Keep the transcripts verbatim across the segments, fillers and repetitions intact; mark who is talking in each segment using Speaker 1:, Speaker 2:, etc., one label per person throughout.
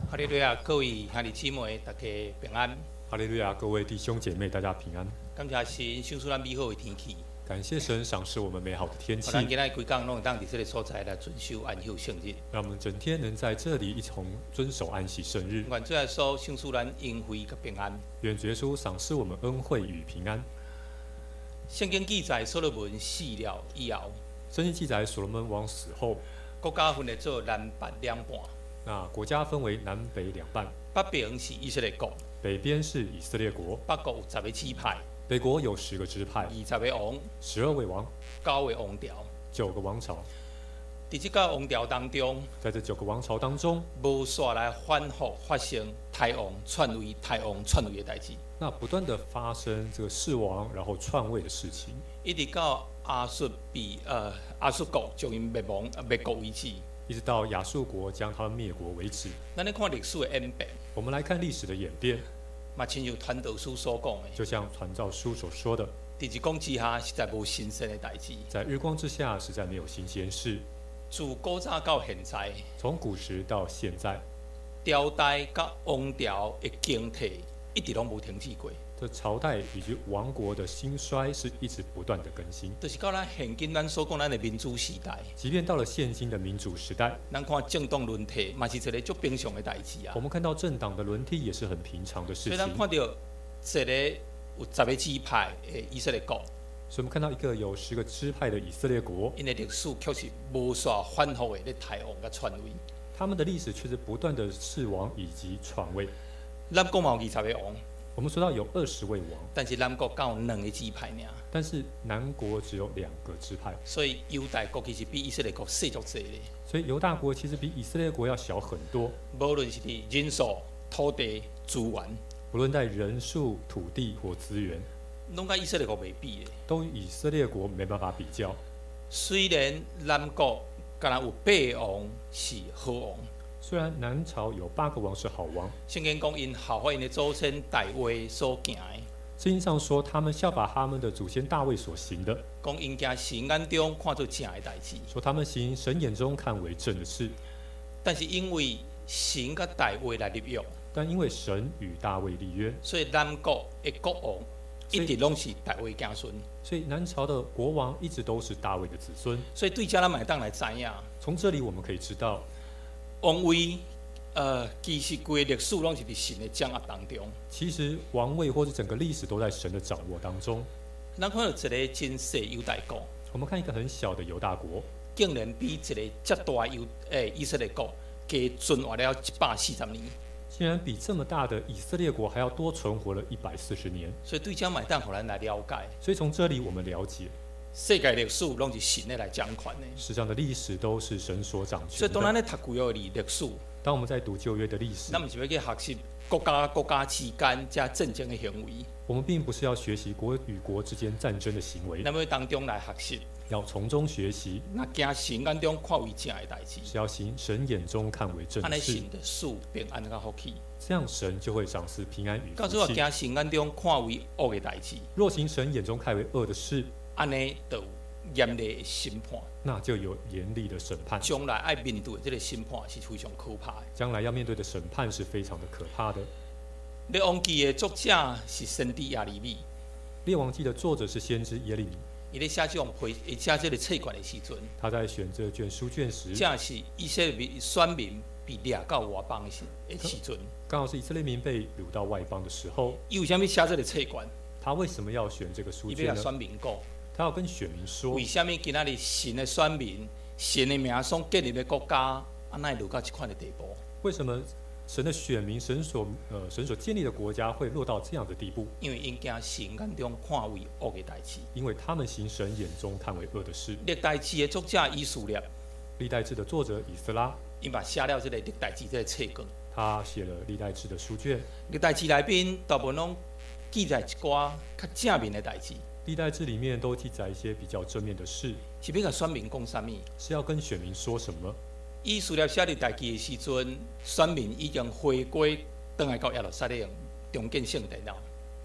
Speaker 1: 哈利路亚，各位兄弟姊妹，大家平安。
Speaker 2: 哈利路亚，各位弟兄姐妹，大家平安。
Speaker 1: 感谢神赏赐咱美好的天气，
Speaker 2: 感谢神赏赐我们美好的天气，
Speaker 1: 咱今仔规工拢会当伫这个所在来遵守安息圣日，
Speaker 2: 让我们整天能在这里一同遵守安息圣日。
Speaker 1: 愿主耶稣赏赐咱恩惠甲平安。
Speaker 2: 愿主耶稣赏赐我们恩惠与平安。
Speaker 1: 圣经记载所罗门死了以后，
Speaker 2: 圣经记载所罗门王死后，
Speaker 1: 国家分裂做南北两半。
Speaker 2: 那国家分为南北两半，
Speaker 1: 北边是以色列国，
Speaker 2: 北边是以色列国，
Speaker 1: 北国有十个支派，
Speaker 2: 北国有十个支派，
Speaker 1: 二十个王，
Speaker 2: 十二位王，
Speaker 1: 九个王朝，
Speaker 2: 九个王朝。
Speaker 1: 伫这个王朝当中，
Speaker 2: 在这九个王朝当中，
Speaker 1: 无煞来反复发生太王篡位、太王篡位的代志。
Speaker 2: 那不断的发生这个弑王然后篡位的事情，
Speaker 1: 一直到亚述被呃亚述国将因灭亡灭国为止。
Speaker 2: 一直到亚述国将他们灭国为止。
Speaker 1: 咱咧看历史的演变，
Speaker 2: 我们来看历史的演变，
Speaker 1: 嘛亲像传道书所讲的，
Speaker 2: 就像传道书所说的，
Speaker 1: 伫日光之下实在无新鲜的代志。
Speaker 2: 在日光之下实在没有新鲜事。
Speaker 1: 自古早到现在，
Speaker 2: 从古时到现在，
Speaker 1: 朝代甲王朝的更替一直拢无停止过。
Speaker 2: 这朝代以及王国的兴衰是一直不断的更新。
Speaker 1: 就是到咱现今咱所讲咱的民主时代，
Speaker 2: 即便到了现今的民主时代，
Speaker 1: 咱看政党轮替，嘛是一个足平常的代志啊。
Speaker 2: 我们看到政党的轮替也是很平常的事情。
Speaker 1: 所以咱看到一个有十个支派的以色列国，
Speaker 2: 所以我们看到一个有十个支派的以色列国，
Speaker 1: 因的历史确实无煞反复的咧太王甲篡位。
Speaker 2: 他们的历史却是不断的弑王以及篡位。
Speaker 1: 咱国嘛有二十个王。
Speaker 2: 我们说到有二十位王，
Speaker 1: 但是南国只有两个支派尔。
Speaker 2: 但是南国只有两个支派，
Speaker 1: 所以犹大国其实比以色列国小足多咧。
Speaker 2: 所以犹大国其实比以色列国要小很多。
Speaker 1: 无论是伫人数、土地、资源，
Speaker 2: 无论在人数、土地或资源，
Speaker 1: 拢甲以色列国袂比咧。
Speaker 2: 都与以色列国没办法比较。
Speaker 1: 虽然南国敢若有八王是好王。
Speaker 2: 虽然南朝有八个王是好王，
Speaker 1: 圣经讲因效法因的祖先大卫所行的。
Speaker 2: 圣经上说他们效法他们的祖先大卫所行的，
Speaker 1: 讲因行神眼中看做正的代志。
Speaker 2: 说他们行神眼中看为正的事。
Speaker 1: 但是因为神甲大卫来立约，
Speaker 2: 但因为神与大卫立约，
Speaker 1: 所以南国的国王一直拢是大卫子孙。
Speaker 2: 所以南朝的国王一直都是大卫的子孙。
Speaker 1: 所以对这咱买当来知影，
Speaker 2: 从这里我们可以知道，
Speaker 1: 王位，呃，其实规个历史拢是伫神的掌握当中。
Speaker 2: 其实王位或者整个历史都在神的掌握当中。
Speaker 1: 咱看到一个真小犹大国，
Speaker 2: 我们看一个很小的犹大国，
Speaker 1: 竟然比一个遮大犹诶以色列国加存活了一百四十年。
Speaker 2: 竟然比这么大的以色列国还要多存活了一百四十年。
Speaker 1: 所以对这买当互咱来了解。
Speaker 2: 所以从这里我们了解，
Speaker 1: 世界历史拢是神的来掌权的。
Speaker 2: 世上的历史都是神所掌权的。
Speaker 1: 所以当咱咧读旧约的历史，
Speaker 2: 当我们在读旧约的历史，
Speaker 1: 咱毋是要去学习国家国家之间加战争的行为。
Speaker 2: 我们并不是要学习国与国之间战争的行为，
Speaker 1: 咱要当中来学习，
Speaker 2: 要从中学习。
Speaker 1: 那行神眼中看为正的代志，
Speaker 2: 是要行神眼中看为正的事。
Speaker 1: 安尼神的事平安甲福气，
Speaker 2: 这样神就会赏赐平安与福气。
Speaker 1: 到最后行神眼中看为恶的代志，
Speaker 2: 若行神眼中看为恶的事，
Speaker 1: 安尼就有严厉的审判，
Speaker 2: 那就有严厉的审判。
Speaker 1: 将来要面对这个审判是非常可怕的。
Speaker 2: 将来要面对的审判是非常的可怕的。
Speaker 1: 列王记的作者是先知亚利米，
Speaker 2: 列王记的作者是先知耶利米。
Speaker 1: 伊咧写这种批，伊写这个册卷的时阵，
Speaker 2: 他在选这卷书卷时，
Speaker 1: 正是以色列选民被掠到外邦的时阵，
Speaker 2: 刚好是以色列民被掳到外邦的时候。
Speaker 1: 伊为什么写这个册卷？
Speaker 2: 他为什么要选这个书卷呢？
Speaker 1: 伊要甲选民讲，
Speaker 2: 他要跟选民说，
Speaker 1: 为什么今仔日神的选民、神的名所建立的国家，安奈落到这款的地步？
Speaker 2: 为什么神的选民、神所呃神所建立的国家会落到这样的地步？
Speaker 1: 因为因行神眼中看为恶的代志，
Speaker 2: 因为他们行神眼中看为恶的事。
Speaker 1: 历代志的作者以斯列，
Speaker 2: 历代志的作者以斯拉，
Speaker 1: 伊嘛写了这个历代志这个册卷。
Speaker 2: 他写了历代志的书卷。
Speaker 1: 历代志内面大部分拢记载一寡较正面的代志。
Speaker 2: 历代志里面都记载一些比较正面的事，
Speaker 1: 是要甲选民讲啥物？
Speaker 2: 是要跟选民说什么？
Speaker 1: 以斯列写历代志的时阵，选民已经回归，倒来到耶路撒冷重建圣殿了。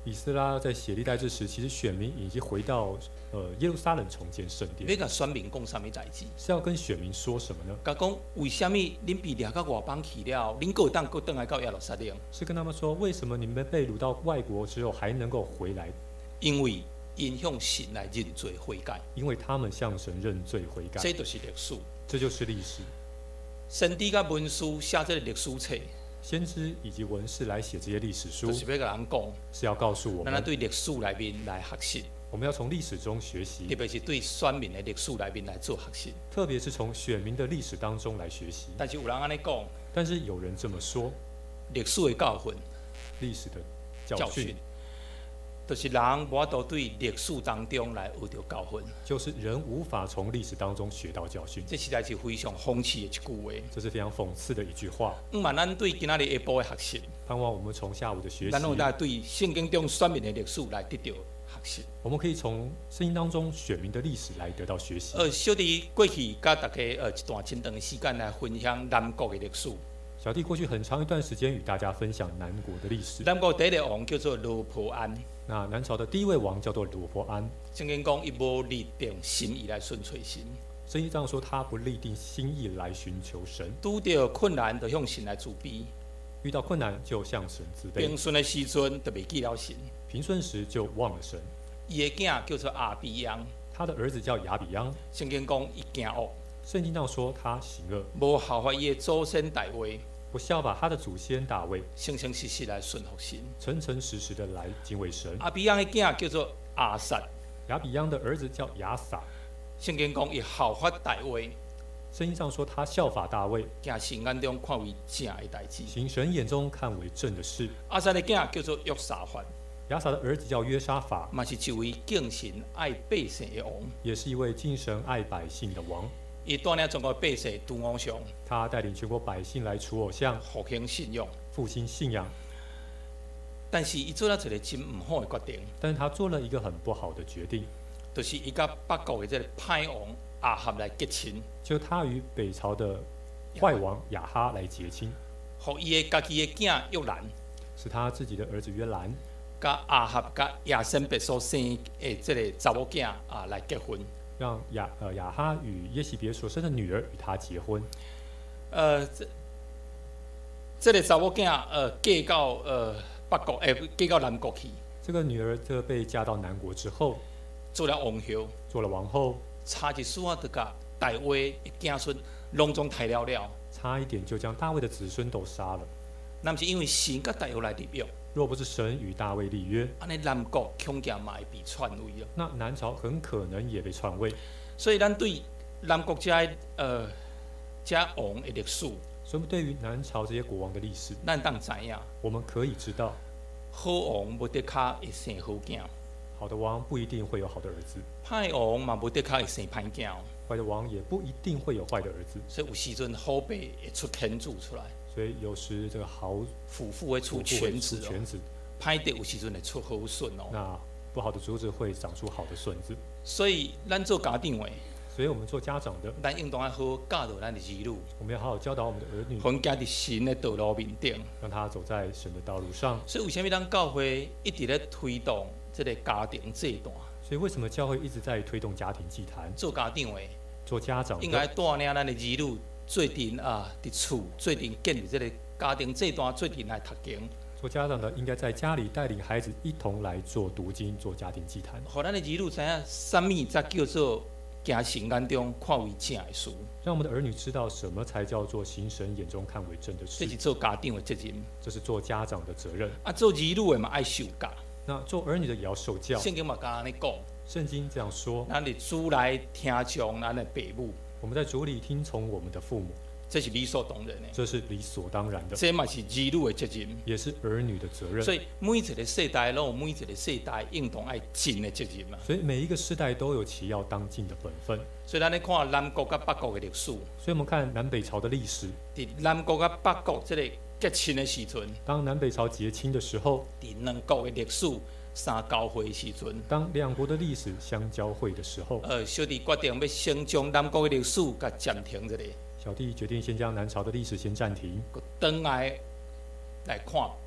Speaker 2: 以斯拉在写历代志时，其实选民已经回到呃耶路撒冷重建圣
Speaker 1: 要
Speaker 2: 殿，
Speaker 1: 甲选民讲啥物代志？
Speaker 2: 是要跟选民说什么呢？
Speaker 1: 甲讲为什么恁被掠到外邦去了，恁还有当搁倒来到耶路撒冷？
Speaker 2: 是跟他们说，为什么你们被掳到外国之后还能够回来？
Speaker 1: 因为因向神来认罪悔改，
Speaker 2: 因为他们向神认罪悔改，
Speaker 1: 这就是历史。
Speaker 2: 这就是历史。
Speaker 1: 先知甲文书写这个历史册，
Speaker 2: 先知以及文士来写这些历史书，
Speaker 1: 就是要甲人讲，
Speaker 2: 是要告诉我们，
Speaker 1: 咱对历史内面来学习，
Speaker 2: 我们要从历史中学习，
Speaker 1: 特别是对选民的历史内面来做学习。
Speaker 2: 特别是从选民的历史当中来学习。
Speaker 1: 但是有人安尼讲，
Speaker 2: 但是有人这么说，
Speaker 1: 历史的教训，
Speaker 2: 历史的教训
Speaker 1: 教训，就是人无法度对历史当中来学到教训。
Speaker 2: 就是人无法从历史当中学到教训。
Speaker 1: 这实在是非常諷刺的一句话。
Speaker 2: 这是非常讽刺的一句话。
Speaker 1: 毋嘛，咱对今仔日下晡的学习，
Speaker 2: 盼望我们从下午的学习，
Speaker 1: 咱有来对圣经中选民的历史来得到学习。
Speaker 2: 我们可以从圣经当中选民的历史来得到学习。
Speaker 1: 呃，小弟过去甲大家呃一段真长的时间来分享南国的历史。
Speaker 2: 小弟过去很长一段时间与大家分享南国的历史。
Speaker 1: 南国第一个王叫做罗波安。
Speaker 2: 那南朝的第一位王叫做罗波安。
Speaker 1: 圣经讲，伊无立定心意来顺随神。
Speaker 2: 圣经上说，他不立定心意来寻求神，
Speaker 1: 拄到困难就向神来自卑，
Speaker 2: 遇到困难就向神自卑，
Speaker 1: 平顺的时阵就袂记了神。
Speaker 2: 平顺时就忘了神。
Speaker 1: 伊的囝叫做亚比央，
Speaker 2: 他的儿子叫亚比央。
Speaker 1: 圣经讲伊行恶，
Speaker 2: 圣经上说他行恶，
Speaker 1: 无效法伊的祖先大话，
Speaker 2: 不效法他的祖先大卫，
Speaker 1: 诚诚实实来顺服神，
Speaker 2: 诚诚实实的来敬畏神。
Speaker 1: 亚比央的囝叫做亚撒，
Speaker 2: 亚比央的儿子叫亚撒。
Speaker 1: 圣经讲伊效法大话，
Speaker 2: 圣经上说他效法大卫，
Speaker 1: 行神眼中看为正的代志。
Speaker 2: 行神眼中看为正的事。
Speaker 1: 亚撒的囝叫做约沙法，
Speaker 2: 亚撒的儿子叫约沙法，
Speaker 1: 嘛是一位敬神爱百姓的王，
Speaker 2: 也是一位敬神爱百姓的王。
Speaker 1: 伊带领全国百姓除偶像，
Speaker 2: 他带领全国百姓来除偶像，
Speaker 1: 复兴信仰。
Speaker 2: 复兴信仰。
Speaker 1: 但是伊做了一个真唔好的决定，
Speaker 2: 但是他做了一个很不好的决定，
Speaker 1: 就是伊甲北国的这个歹王亚哈来结亲，
Speaker 2: 就他与北朝的坏王亚哈来结亲，
Speaker 1: 互伊的家己的囝约兰，
Speaker 2: 是他自己的儿子约兰，
Speaker 1: 甲亚哈甲亚申别所生的这个查某囝啊来结婚。
Speaker 2: 让亚呃亚哈与耶洗别所生的女儿与他结婚。
Speaker 1: 呃，这这个查某囝呃嫁到呃北国，诶、欸、嫁到南国去，
Speaker 2: 这个女儿这被嫁到南国之后，
Speaker 1: 做了王后，
Speaker 2: 做了王后，
Speaker 1: 差一丝啊，就甲大卫的子孙拢总杀了了。
Speaker 2: 差一点就将大卫的子孙都杀了。
Speaker 1: 那毋是因为神甲大卫来立约，
Speaker 2: 若不是神与大卫立约，
Speaker 1: 安尼南国恐惊嘛会被篡位了。
Speaker 2: 那南朝很可能也被篡位。
Speaker 1: 所以咱对南国遮呃遮王的历史，
Speaker 2: 所以我们对于南朝这些国王的历史，
Speaker 1: 咱当知影，
Speaker 2: 我们可以知道，
Speaker 1: 好王无得卡会生好囝，
Speaker 2: 好的王不一定会有好的儿子，
Speaker 1: 歹王嘛无得卡会生歹囝。
Speaker 2: 坏的王也不一定会有坏的儿子。
Speaker 1: 所以有时阵好爸会出天子出来，
Speaker 2: 所以有时这个好
Speaker 1: 夫妇会出
Speaker 2: 夫妇会
Speaker 1: 全子哦，
Speaker 2: 出全子，
Speaker 1: 歹的有时阵会出好孙哦。
Speaker 2: 那不好的竹子会长出好的笋子。
Speaker 1: 所以咱做家长的，
Speaker 2: 所以我们做家长的，
Speaker 1: 咱应当要好教导咱的儿女，
Speaker 2: 我们要好好教导我们的儿女，
Speaker 1: 互因行伫神的道路面顶。
Speaker 2: 让他走在神的道路上。
Speaker 1: 所以为什么咱教会一直咧推动这个家庭这一段？
Speaker 2: 所以为什么教会一直在推动家庭祭坛？
Speaker 1: 做家长的
Speaker 2: 做家长的
Speaker 1: 应该带领咱的儿女做阵啊，伫厝做阵建立这个家庭这一段，做阵来读经。
Speaker 2: 做家长的应该在家里带领孩子一同来做读经，做家庭祭坛，
Speaker 1: 互咱的儿女知影什么才叫做行神眼中看为正的事。
Speaker 2: 让我们的儿女知道什么才叫做行神眼中看为正的事
Speaker 1: 这。是做家长的责任。
Speaker 2: 这是做家长的责任。
Speaker 1: 啊，做儿女的嘛爱受教。
Speaker 2: 那做儿女的也要受教。
Speaker 1: 圣经嘛甲安尼讲，
Speaker 2: 圣经这样说：
Speaker 1: 咱的主来听从咱的父母，
Speaker 2: 我们在主里听从我们的父母，
Speaker 1: 这是理所当然的。
Speaker 2: 这是理所当然的，
Speaker 1: 这嘛是儿女的责任，
Speaker 2: 也是儿女的责任。
Speaker 1: 所以每一个世代拢有每一个世代应当爱尽的责任嘛。
Speaker 2: 所以每一个世代都有其要当尽的本分。
Speaker 1: 所以咱咧看南国甲北国的历史，
Speaker 2: 所以我们看南北朝的历史，
Speaker 1: 伫南国甲北国这个结亲的时阵，
Speaker 2: 当南北朝结亲的时候，
Speaker 1: 伫两国的历史相交汇的时阵，
Speaker 2: 当两国的历史相交汇的时候，
Speaker 1: 呃，小弟决定要先将南国的历史甲暂停一下，
Speaker 2: 小弟决定先将南朝的历史先暂停，
Speaker 1: 等来来看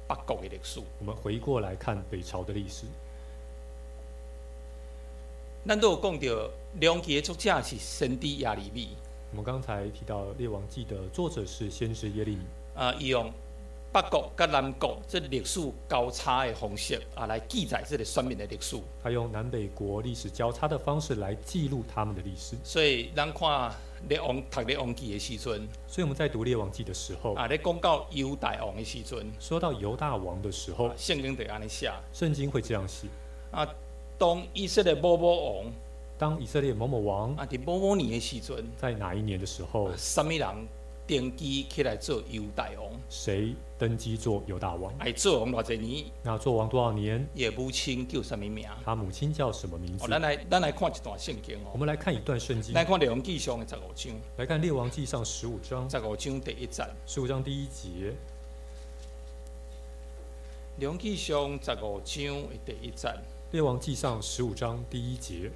Speaker 1: 北国的历史。
Speaker 2: 我们回过来看北朝的历史，
Speaker 1: 咱都有讲到，《列王记》的作者是先知亚利米。
Speaker 2: 我们刚才提到《列王记》的作者是先知耶利米，
Speaker 1: 啊，伊用北国甲南国这历史交叉的方式啊，来记载这个选民的历史。
Speaker 2: 他用南北国历史交叉的方式来记录他们的历史。
Speaker 1: 所以咱看列王读列王记的时阵，
Speaker 2: 所以我们在读《列王记》的时候，
Speaker 1: 啊，咧讲到犹大王的时阵，
Speaker 2: 说到犹大王的时候，
Speaker 1: 圣经就安尼写。
Speaker 2: 圣经会这样写：
Speaker 1: 啊，当以色列某某王，
Speaker 2: 当以色列某某王
Speaker 1: 啊，伫某某年的时阵，
Speaker 2: 在哪一年的时候，
Speaker 1: 什么人登基起来做犹大王？
Speaker 2: 谁登基做犹大王？
Speaker 1: 哎，做王偌济年？
Speaker 2: 那做王多少年？
Speaker 1: 伊的母亲叫什么名？
Speaker 2: 他母亲叫什么名字？
Speaker 1: 哦，咱来咱来看一段圣经哦。
Speaker 2: 我们来看一段圣经。
Speaker 1: 来看列王记上的十五章。
Speaker 2: 来看《列王记上》十五章。
Speaker 1: 十五章第一节。
Speaker 2: 十五章第一节。
Speaker 1: 列王记上十五章的第一节。
Speaker 2: 列王记上十五章第一节。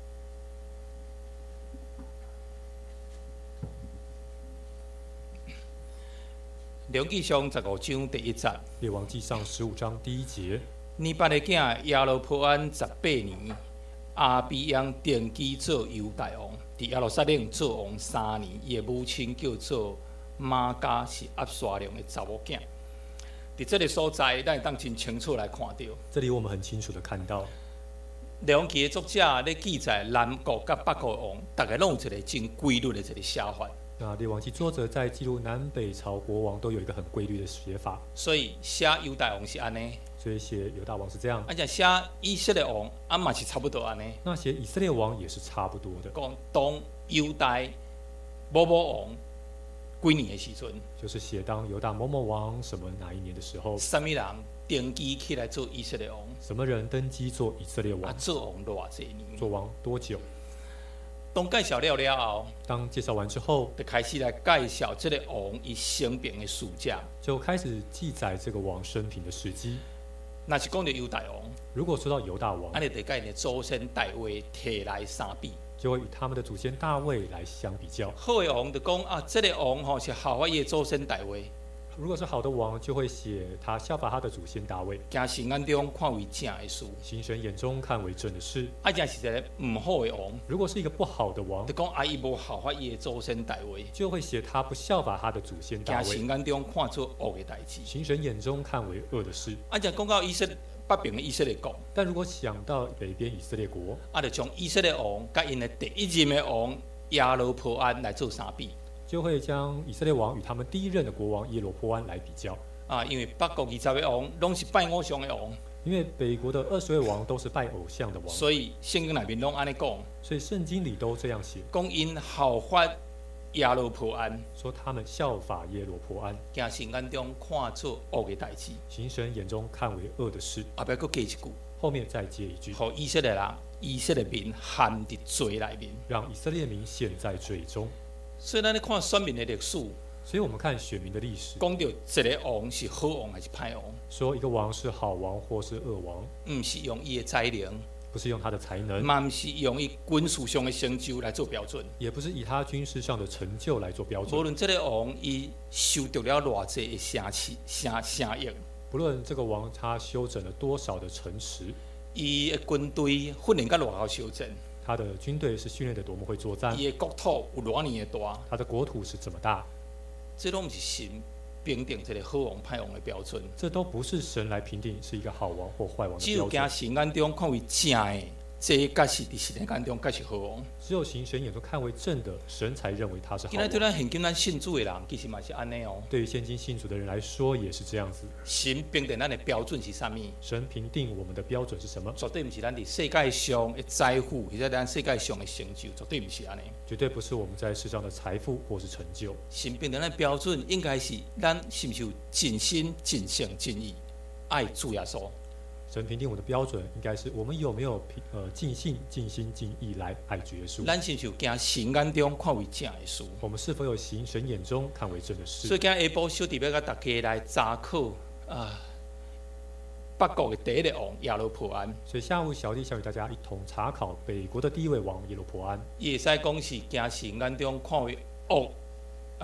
Speaker 1: 列王记上十五章第一节。
Speaker 2: 列王记上十五章第一节。
Speaker 1: 尼八的囝亚罗波安十八年，阿比央登基做犹大王，伫耶路撒冷做王三年。伊的母亲叫做玛加，是押沙龙的查某囝。伫这个所在，咱会当真清楚来看到。
Speaker 2: 这里我们很清楚的看到，
Speaker 1: 列王记的作者咧记载南国甲北国王，大概拢有一个真规律的一个写法。
Speaker 2: 那列王记作者在记录南北朝国王都有一个很规律的写法，
Speaker 1: 所以写犹大王是安尼，
Speaker 2: 所以写犹大王是这样，
Speaker 1: 而且写以色列王啊嘛是差不多安尼。
Speaker 2: 那写以色列王也是差不多的。
Speaker 1: 讲当犹大某某王几年的时阵，
Speaker 2: 就是写当犹大某某王什么哪一年的时候，
Speaker 1: 什么人登基起来做以色列王？
Speaker 2: 什么人登基做以色列王？
Speaker 1: 啊，做王偌济年？
Speaker 2: 做王多久？
Speaker 1: 当介绍了了后，
Speaker 2: 当介绍完之后，
Speaker 1: 就开始来介绍这个王伊生平的事迹，
Speaker 2: 就开始记载这个王生平的事迹。
Speaker 1: 那是讲到犹大王，
Speaker 2: 如果说到犹大王，
Speaker 1: 安尼得甲因的祖先大卫摕来相比，
Speaker 2: 就会与他们的祖先大卫来相比较。
Speaker 1: 好的王就讲啊，这个王吼是效法伊的祖先大卫。
Speaker 2: 如果是好的王，就会写他效法他的祖先大卫，
Speaker 1: 行神眼中看为正的事，
Speaker 2: 行神眼中看为正的事。
Speaker 1: 啊，若是一个唔好的王，
Speaker 2: 如果是一个不好的王，
Speaker 1: 就讲啊，伊无效法伊的祖先大卫，
Speaker 2: 就会写他不效法他的祖先大卫，
Speaker 1: 行神眼中看做恶的代志，
Speaker 2: 行神眼中看为恶的事。
Speaker 1: 啊，若讲到以色列北边的以色列国，
Speaker 2: 但如果想到北边以色列国，
Speaker 1: 啊，就将以色列王甲因的第一任的王亚罗波安来做相比。
Speaker 2: 就会将以色列王与他们第一任的国王耶罗波安来比较
Speaker 1: 啊，因为北国二十个王拢是拜偶像的王，
Speaker 2: 因为北国的二十位王都是拜偶像的王，
Speaker 1: 所以圣经内面拢安尼讲，
Speaker 2: 所以圣经里都这样写，
Speaker 1: 讲因效法亚罗波安，
Speaker 2: 说他们效法耶罗波安，
Speaker 1: 行神眼中看做恶的代志，
Speaker 2: 行神眼中看为恶的事。
Speaker 1: 后壁佫加一句，
Speaker 2: 后面再接一句，
Speaker 1: 互以色列人、以色列民陷伫罪内面，
Speaker 2: 让以色列民陷在罪中。
Speaker 1: 所以咱咧看选民的历史，
Speaker 2: 所以我们看选民的历史，
Speaker 1: 讲到一个王是好王还是歹王，
Speaker 2: 说一个王是好王或是恶王，
Speaker 1: 毋是用伊的才能，
Speaker 2: 不是用他的才能，
Speaker 1: 嘛毋是用伊军事上的成就来做标准，
Speaker 2: 也不是以他军事上的成就来做标准。
Speaker 1: 无论这个王伊受到了偌济的城市、城城邑，
Speaker 2: 不论这个王他修整了多少的城池，
Speaker 1: 伊的军队训练到偌好修整。
Speaker 2: 他的军队是训练的多么会作战，
Speaker 1: 伊的国土有偌尼的大，
Speaker 2: 他的国土是怎么大，
Speaker 1: 这拢毋是神评定一个好王歹王的标准，
Speaker 2: 这都不是神来评定是一个好王或坏王的
Speaker 1: 只有
Speaker 2: 标准。
Speaker 1: 行神眼中看为正的，这才是伫神眼中才是好王。
Speaker 2: 只有行神眼中看为正的，神才认为他是好
Speaker 1: 今仔对
Speaker 2: 王。
Speaker 1: 咱现今咱信主的人，其实嘛是安尼哦。
Speaker 2: 对于现今信主的人来说，也是这样子。
Speaker 1: 神评定咱的标准是啥物？
Speaker 2: 神评定我们的标准是什么？
Speaker 1: 绝对毋是咱伫世界上的财富，或者咱世界上的成就，绝对毋是安尼。
Speaker 2: 绝对不是我们在世上的财富或是成就。
Speaker 1: 神评定咱的标准，应该是咱是毋是有尽心、尽性、尽意爱主耶稣。
Speaker 2: 神评定我们的标准，应该是我们有没有呃尽心、尽心、尽意来爱主耶稣。
Speaker 1: 咱是毋是有行神眼中看为正的事？
Speaker 2: 我们是否有行神眼中看为正的事？
Speaker 1: 所以今日下晡小弟要甲大家来查考啊，北国的第一个王亚罗波安。
Speaker 2: 所以下午小弟想与大家一同查考北国的第一位王耶罗波安。
Speaker 1: 伊会使讲是行神眼中看为恶啊，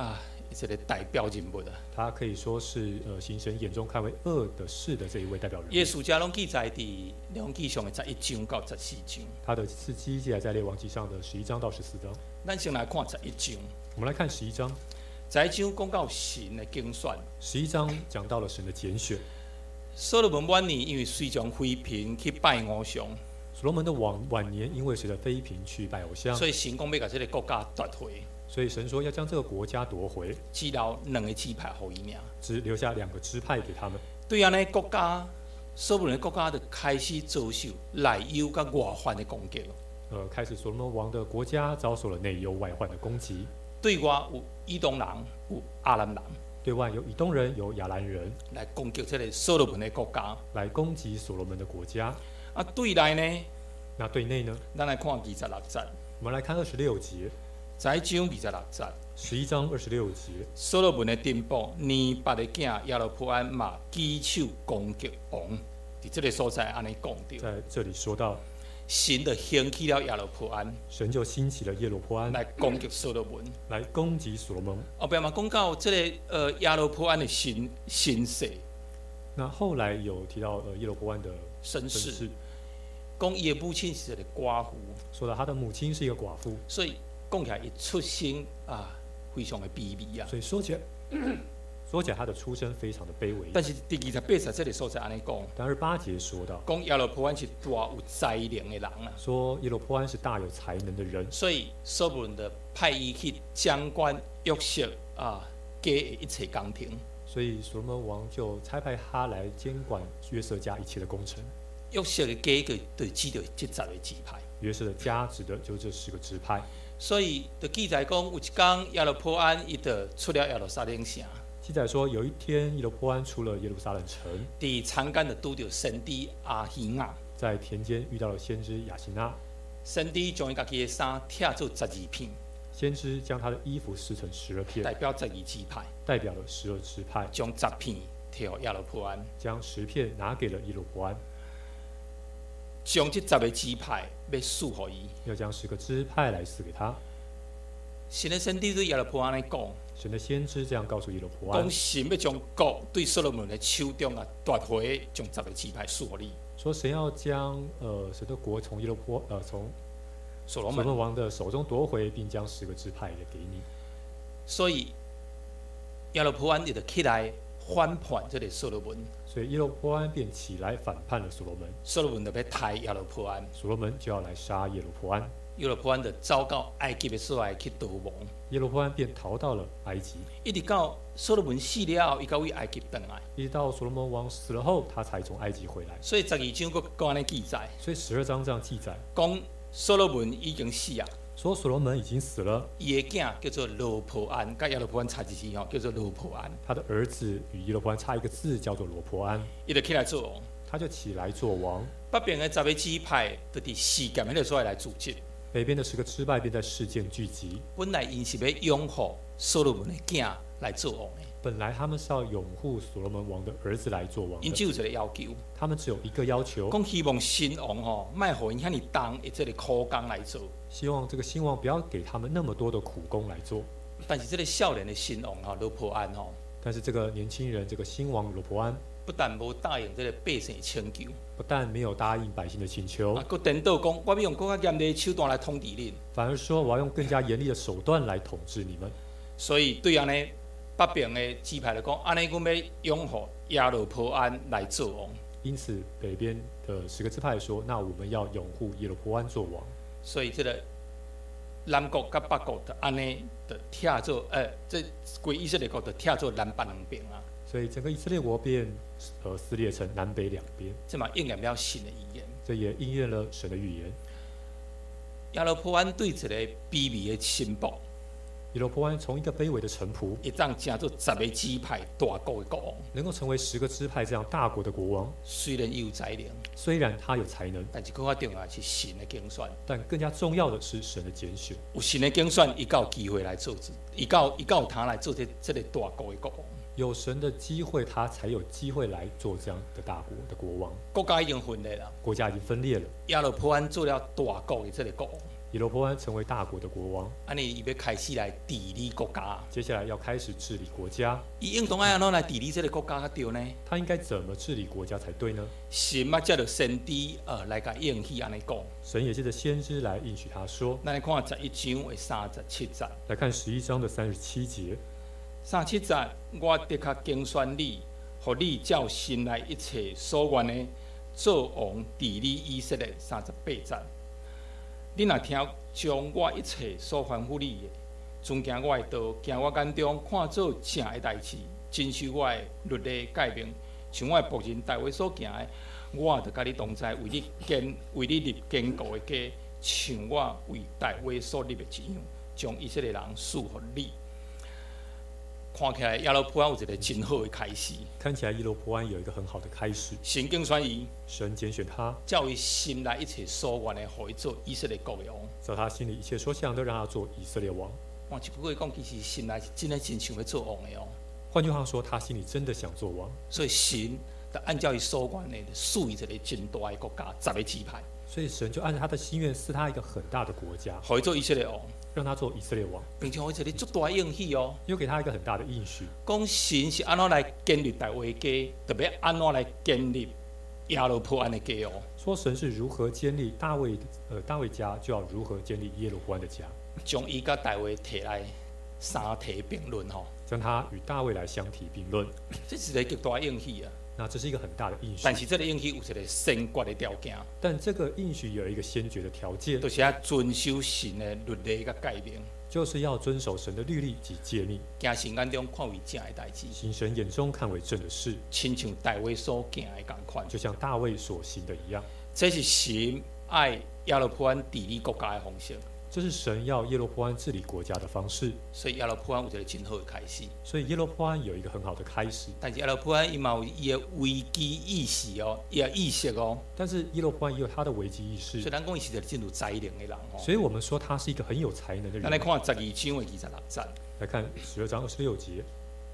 Speaker 1: 这个代表人物啊。
Speaker 2: 他可以说是呃行神眼中看为恶的事的这一位代表人物。
Speaker 1: 耶稣家拢记载伫列王记上的十一章到十四章。
Speaker 2: 他的事迹记载在列王记上的十一章到十四章。
Speaker 1: 咱先来看十一章。
Speaker 2: 我们来看十一章。
Speaker 1: 十一章讲到神的竞选。
Speaker 2: 十一章讲到了神的拣选。
Speaker 1: 所罗门晚年因为随从妃嫔去拜偶像。
Speaker 2: 所罗门的晚晚年因为随着妃嫔去拜偶像，
Speaker 1: 所以神讲要把这个国家夺回。
Speaker 2: 所以神说要将这个国家夺回，
Speaker 1: 只留两个支派给伊尔，
Speaker 2: 只留下两个支派给他们。
Speaker 1: 对安尼国家，所罗门的国家就开始遭受内忧甲外患的攻击。
Speaker 2: 呃，开始所罗门王的国家遭受了内忧外患的攻击。
Speaker 1: 对外有以东人，有阿兰人。
Speaker 2: 对外有以东人，有亚兰人
Speaker 1: 来攻击这个所罗门的国家，
Speaker 2: 来攻击所罗门的国家。
Speaker 1: 啊，对内呢？
Speaker 2: 那对内呢？
Speaker 1: 咱来看二十六节。
Speaker 2: 我们来看二十六节。
Speaker 1: 十一章二十六节。
Speaker 2: 十一章二十六节。
Speaker 1: 所罗门的丁伯尼八的囝亚罗波安嘛，举手攻击王。伫这个所在安尼讲到。
Speaker 2: 在这里说到，
Speaker 1: 神就兴起了亚罗波安，
Speaker 2: 神就兴起了耶罗波安
Speaker 1: 来攻击所罗门，
Speaker 2: 来攻击所罗门。
Speaker 1: 后边嘛讲到这个呃亚罗波安的身身世。
Speaker 2: 那后来有提到呃耶罗波安的
Speaker 1: 身世，讲伊的母亲是一个寡妇，
Speaker 2: 说到他的母亲是一个寡妇，
Speaker 1: 所以讲起来伊出身啊非常的卑微啊。
Speaker 2: 所以说起来，说起来他的出身非常的卑微。
Speaker 1: 但是第二十八节这里所在安尼讲，
Speaker 2: 但是八节说到，
Speaker 1: 讲亚罗波安是大有才能的人啊，
Speaker 2: 说耶罗波安是大有才能的人，
Speaker 1: 所以所罗门的派伊去掌管约瑟啊家的一切工程。
Speaker 2: 所以所罗门王就差派他来监管约瑟家一切的工程。
Speaker 1: 约瑟的家个就指着这十个支派，
Speaker 2: 约瑟的家指的就这十个支派。
Speaker 1: 所以就记载讲，有一天亚罗波安伊就出了耶路撒冷城。
Speaker 2: 记载说，有一天耶罗波安出了耶路撒冷城，
Speaker 1: 伫田间就拄着先知阿希亚，
Speaker 2: 在田间遇到了先知亚希娜。
Speaker 1: 先知将伊家己的衫拆做十二片，
Speaker 2: 先知将他的衣服撕成十二片，
Speaker 1: 代表十二支派，
Speaker 2: 代表了十二支派，
Speaker 1: 将十片摕予亚罗波安，
Speaker 2: 将十片拿给了耶罗波安，
Speaker 1: 将这十个支派要赐予伊，
Speaker 2: 要将十个支派来赐给他。
Speaker 1: 神的先知对亚罗波安来讲，
Speaker 2: 神的先知这样告诉耶罗波安，
Speaker 1: 讲神要将国对所罗门的手中啊夺回，将十个支派赐予你。
Speaker 2: 说神要将呃神的国从耶罗波呃从
Speaker 1: 所罗门
Speaker 2: 所罗门王的手中夺回，并将十个支派也给你。
Speaker 1: 所以亚罗波安就起来反叛这个所罗门，
Speaker 2: 所以耶罗波安便起来反叛了所罗门。
Speaker 1: 所罗门就要杀亚罗波安，
Speaker 2: 所罗门就要来杀耶罗波安。
Speaker 1: 亚罗波安就走到埃及的所在去逃亡。
Speaker 2: 耶罗波安便逃到了埃及，
Speaker 1: 一直到所罗门死了后，伊才为埃及回来。
Speaker 2: 一直到所罗门王死了后，他才从埃及回来。
Speaker 1: 所以十二章佫佫安尼记载，
Speaker 2: 所以十二章这样记载，
Speaker 1: 讲所罗门已经死啊，
Speaker 2: 说所罗门已经死了，
Speaker 1: 伊的囝叫做罗波安，甲亚罗波安差一字吼，叫做罗波安。
Speaker 2: 他的儿子与耶罗波安差一个字，叫做罗波安，
Speaker 1: 伊就起来做王，
Speaker 2: 他就起来做王。
Speaker 1: 北边的十个支派就伫事件迄个所在来组织。
Speaker 2: 北边的十个支派便在事件聚集。
Speaker 1: 本来因是要拥护所罗门的囝来做王的，
Speaker 2: 本来他们是要拥护所罗门王的儿子来做王的，
Speaker 1: 因只有一个要求，
Speaker 2: 他们只有一个要求，
Speaker 1: 讲希望新王吼，卖互因遐尼重的这个苦工来做。
Speaker 2: 希望这个新王不要给他们那么多的苦工来做。
Speaker 1: 但是这个少年的新王吼，罗波安吼，
Speaker 2: 但是这个年轻人，这个新王罗波安，
Speaker 1: 不但无答应这个百姓的请求，
Speaker 2: 不但没有答应百姓的请求，
Speaker 1: 啊，佫颠倒讲，我要用更加严厉的手段来统治恁。
Speaker 2: 反而说我要用更加严厉的手段来统治你们。
Speaker 1: 所以对安尼北边的支派来讲，安尼阮要拥护亚罗波安来做王。
Speaker 2: 因此北边的十个支派说，那我们要拥护耶罗波安做王。
Speaker 1: 所以这个南国甲北国的安尼的拆做，呃，这规以色列国的拆做南北两边啊。
Speaker 2: 所以整个以色列国便呃撕裂成南北两边。
Speaker 1: 这嘛应验了神的预言。
Speaker 2: 这也应验了神的预言。
Speaker 1: 亚罗波安对一个卑微的臣仆，
Speaker 2: 耶罗波安从一个卑微的臣仆，
Speaker 1: 一当成做十个支派大国的国王，
Speaker 2: 能够成为十个支派这样大国的国王。
Speaker 1: 虽然有才能，
Speaker 2: 虽然他有才能，
Speaker 1: 但是更加重要的是神的竞选。
Speaker 2: 但更加重要的是神的拣选。
Speaker 1: 有神的竞选，伊才有机会来做，伊才有伊才有他来做这这个大国的国王。
Speaker 2: 有神的机会，他才有机会来做这样的大国的国王。
Speaker 1: 国家已经分裂了，
Speaker 2: 国家已经分裂了。
Speaker 1: 亚罗波安做了大国的这个国王，
Speaker 2: 耶罗波安成为大国的国王，
Speaker 1: 安尼伊要开始来治理国家。
Speaker 2: 接下来要开始治理国家。
Speaker 1: 伊应当爱安怎来治理这个国家较对呢？
Speaker 2: 他应该怎么治理国家才对呢？
Speaker 1: 神啊，借着先知呃来甲应许安尼讲。
Speaker 2: 神也借着先知来应许他说。
Speaker 1: 咱来看十一章的三十七节。
Speaker 2: 来看十一章的三十七节。
Speaker 1: 三十七节，我的确拣选你，互你照心内一切所愿的做王治理以色列。三十八节。你若听将我一切所吩咐你的，遵行我的道，行我眼中看做正的代志，遵守我的律例诫命，像我的仆人大卫所行的，我就甲你同在，为你建为你立坚固的家，像我为大卫所立的一样，将以色列人赐予你。看起来亚罗波安有一个真好的开始。
Speaker 2: 看起来耶罗波安有一个很好的开始。
Speaker 1: 神拣选伊，
Speaker 2: 神拣选他，
Speaker 1: 叫伊心内一切所愿的，互伊做以色列国王。
Speaker 2: 照他心里一切所想的，让他做以色列王。
Speaker 1: 换一句话讲，其实心内是真的真想要做王的哦。
Speaker 2: 换句话说，他心里真的想做王。
Speaker 1: 所以神就按照伊所愿的，赐伊一个真大的国家，十个支派。
Speaker 2: 所以神就按照他的心愿赐他一个很大的国家，
Speaker 1: 互伊做以色列王，
Speaker 2: 让他做以色列王，
Speaker 1: 并且互伊一个足大的应许哦。
Speaker 2: 又给他一个很大的应许，
Speaker 1: 讲神是安怎来建立大卫家，特别安怎来建立亚罗波安的家哦。
Speaker 2: 说神是如何建立大卫呃大卫家，就要如何建立耶罗波安的家，
Speaker 1: 将伊甲大卫摕来三提并论吼，
Speaker 2: 将他与大卫来相提并论。
Speaker 1: 这是一个极大的应许啊。
Speaker 2: 那这是一个很大的应许，
Speaker 1: 但是这个应许有一个先决的条件，
Speaker 2: 但这个应许有一个先决的条件，
Speaker 1: 就是要遵守神的律例甲诫命，
Speaker 2: 就是要遵守神的律例及诫命，
Speaker 1: 行神眼中看为正的代志，
Speaker 2: 行神眼中看为正的事，
Speaker 1: 亲像大卫所行的同款，
Speaker 2: 就像大卫所行的一样。
Speaker 1: 这是神爱亚罗波安治理国家的方式。
Speaker 2: 这是神要耶罗波安治理国家的方式，
Speaker 1: 所以亚罗波安有一个真好的开始。
Speaker 2: 所以耶罗波安有一个很好的开始，
Speaker 1: 但是亚罗波安伊嘛有伊的危机意识哦，伊的意识哦。
Speaker 2: 但是耶罗波安也有他的危机意识，
Speaker 1: 所以咱讲伊是一个真有才能的人哦。
Speaker 2: 所以我们说他是一个很有才能的人。
Speaker 1: 咱来看十二章的二十六节，
Speaker 2: 来看十二章二十六节。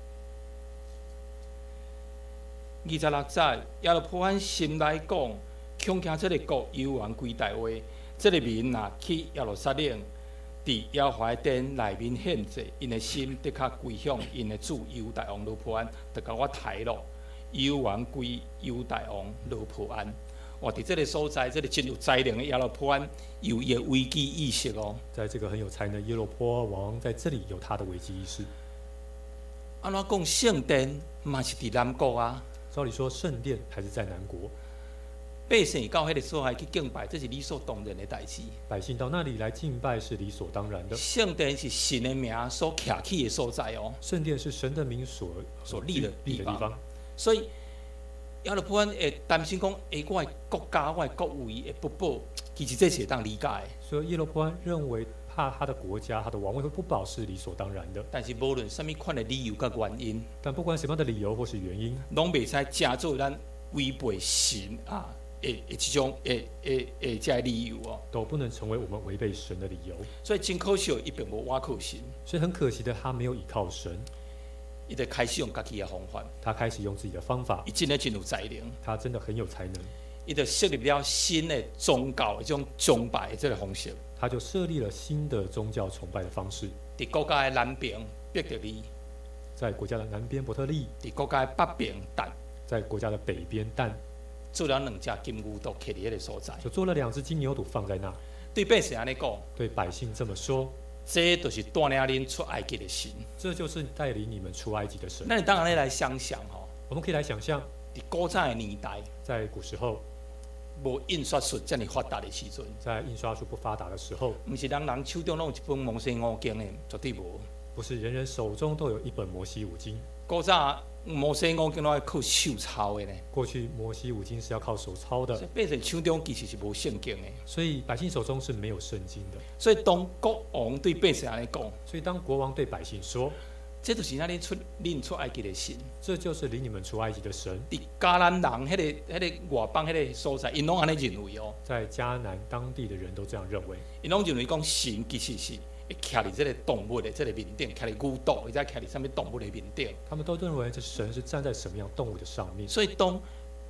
Speaker 1: 二十六节，亚罗波安心内讲，恐惊这个国犹原归大卫。这个民若去耶路撒冷，伫耶和华殿内面献祭，因的心的确归向因的主犹大王罗波安，就甲我抬落，犹原归犹大王罗波安。哇！伫这个所在，这个真有才能的耶罗波安有伊的危机意识哦。
Speaker 2: 在这个很有才能的耶罗波王在这里有他的危机意识。
Speaker 1: 安怎讲圣殿嘛是伫南国啊？
Speaker 2: 照理说圣殿还是在南国。
Speaker 1: 百姓到迄个所在去敬拜，这是理所当然的代志。
Speaker 2: 百姓到那里来敬拜是理所当然的。
Speaker 1: 圣殿是神的名所徛起的所在哦。
Speaker 2: 圣殿是神的名所
Speaker 1: 所立的
Speaker 2: 立的地方。
Speaker 1: 所以亚罗波安会担心讲，诶，我的国家、我的国位会不保，其实这是会当理解的。
Speaker 2: 所以耶罗波安认为，怕他的国家、他的王位会不保是理所当然的。
Speaker 1: 但是无论什么款的理由甲原因，
Speaker 2: 但不管什么样的理由或是原因，
Speaker 1: 拢袂使假做咱违背神啊。诶，诶，这种诶诶诶，这理由哦，
Speaker 2: 都不能成为我们违背神的理由。
Speaker 1: 所以真可惜，伊并无倚靠神。
Speaker 2: 所以很可惜的，他没有倚靠神，
Speaker 1: 伊就开始用家己的方法。
Speaker 2: 他开始用自己的方法。
Speaker 1: 伊真的真有才能。
Speaker 2: 他真的很有才能。
Speaker 1: 伊就设立了新的宗教的这种崇拜的这个方式。
Speaker 2: 他就设立了新的宗教崇拜的方式。
Speaker 1: 伫国家的南边伯特利，
Speaker 2: 在国家的南边伯特利；
Speaker 1: 伫国家的北边但，
Speaker 2: 在国家的北边但。
Speaker 1: 做了两只金牛犊徛伫迄个所在，
Speaker 2: 就做了两只金牛犊放在那。
Speaker 1: 对百姓安尼讲，
Speaker 2: 对百姓这么说，
Speaker 1: 这就是带领恁出埃及的神，
Speaker 2: 这就是带领你们出埃及的神。
Speaker 1: 那你当然来想想吼，
Speaker 2: 我们可以来想象，
Speaker 1: 伫古早的年代，
Speaker 2: 在古时候，
Speaker 1: 无印刷术这么发达的时阵，
Speaker 2: 在印刷术不发达的时候，
Speaker 1: 不是人人手中拢有一本摩西五经的，绝对无。
Speaker 2: 不是人人手中都有一本摩西五经。
Speaker 1: 古早摩西五经拢要靠手抄的呢。
Speaker 2: 过去摩西五经是要靠手抄的，
Speaker 1: 所以百姓手中其实是无圣经的。
Speaker 2: 所以百姓手中是没有圣经的。
Speaker 1: 所以当国王对百姓安尼讲，
Speaker 2: 所以当国王对百姓说，
Speaker 1: 这就是那恁出恁出埃及的神，
Speaker 2: 这就是领你们出埃及的神。
Speaker 1: 伫迦南人迄、那个、迄、那个外邦迄个所在，因拢安尼认为哦。
Speaker 2: 在迦南当地的人都这样认为，
Speaker 1: 因拢认为讲神其实是会徛伫这个动物的这个面顶，徛伫牛犊，或者徛伫什么动物的面顶。
Speaker 2: 他们都认为这神是站在什么样动物的上面。
Speaker 1: 所以当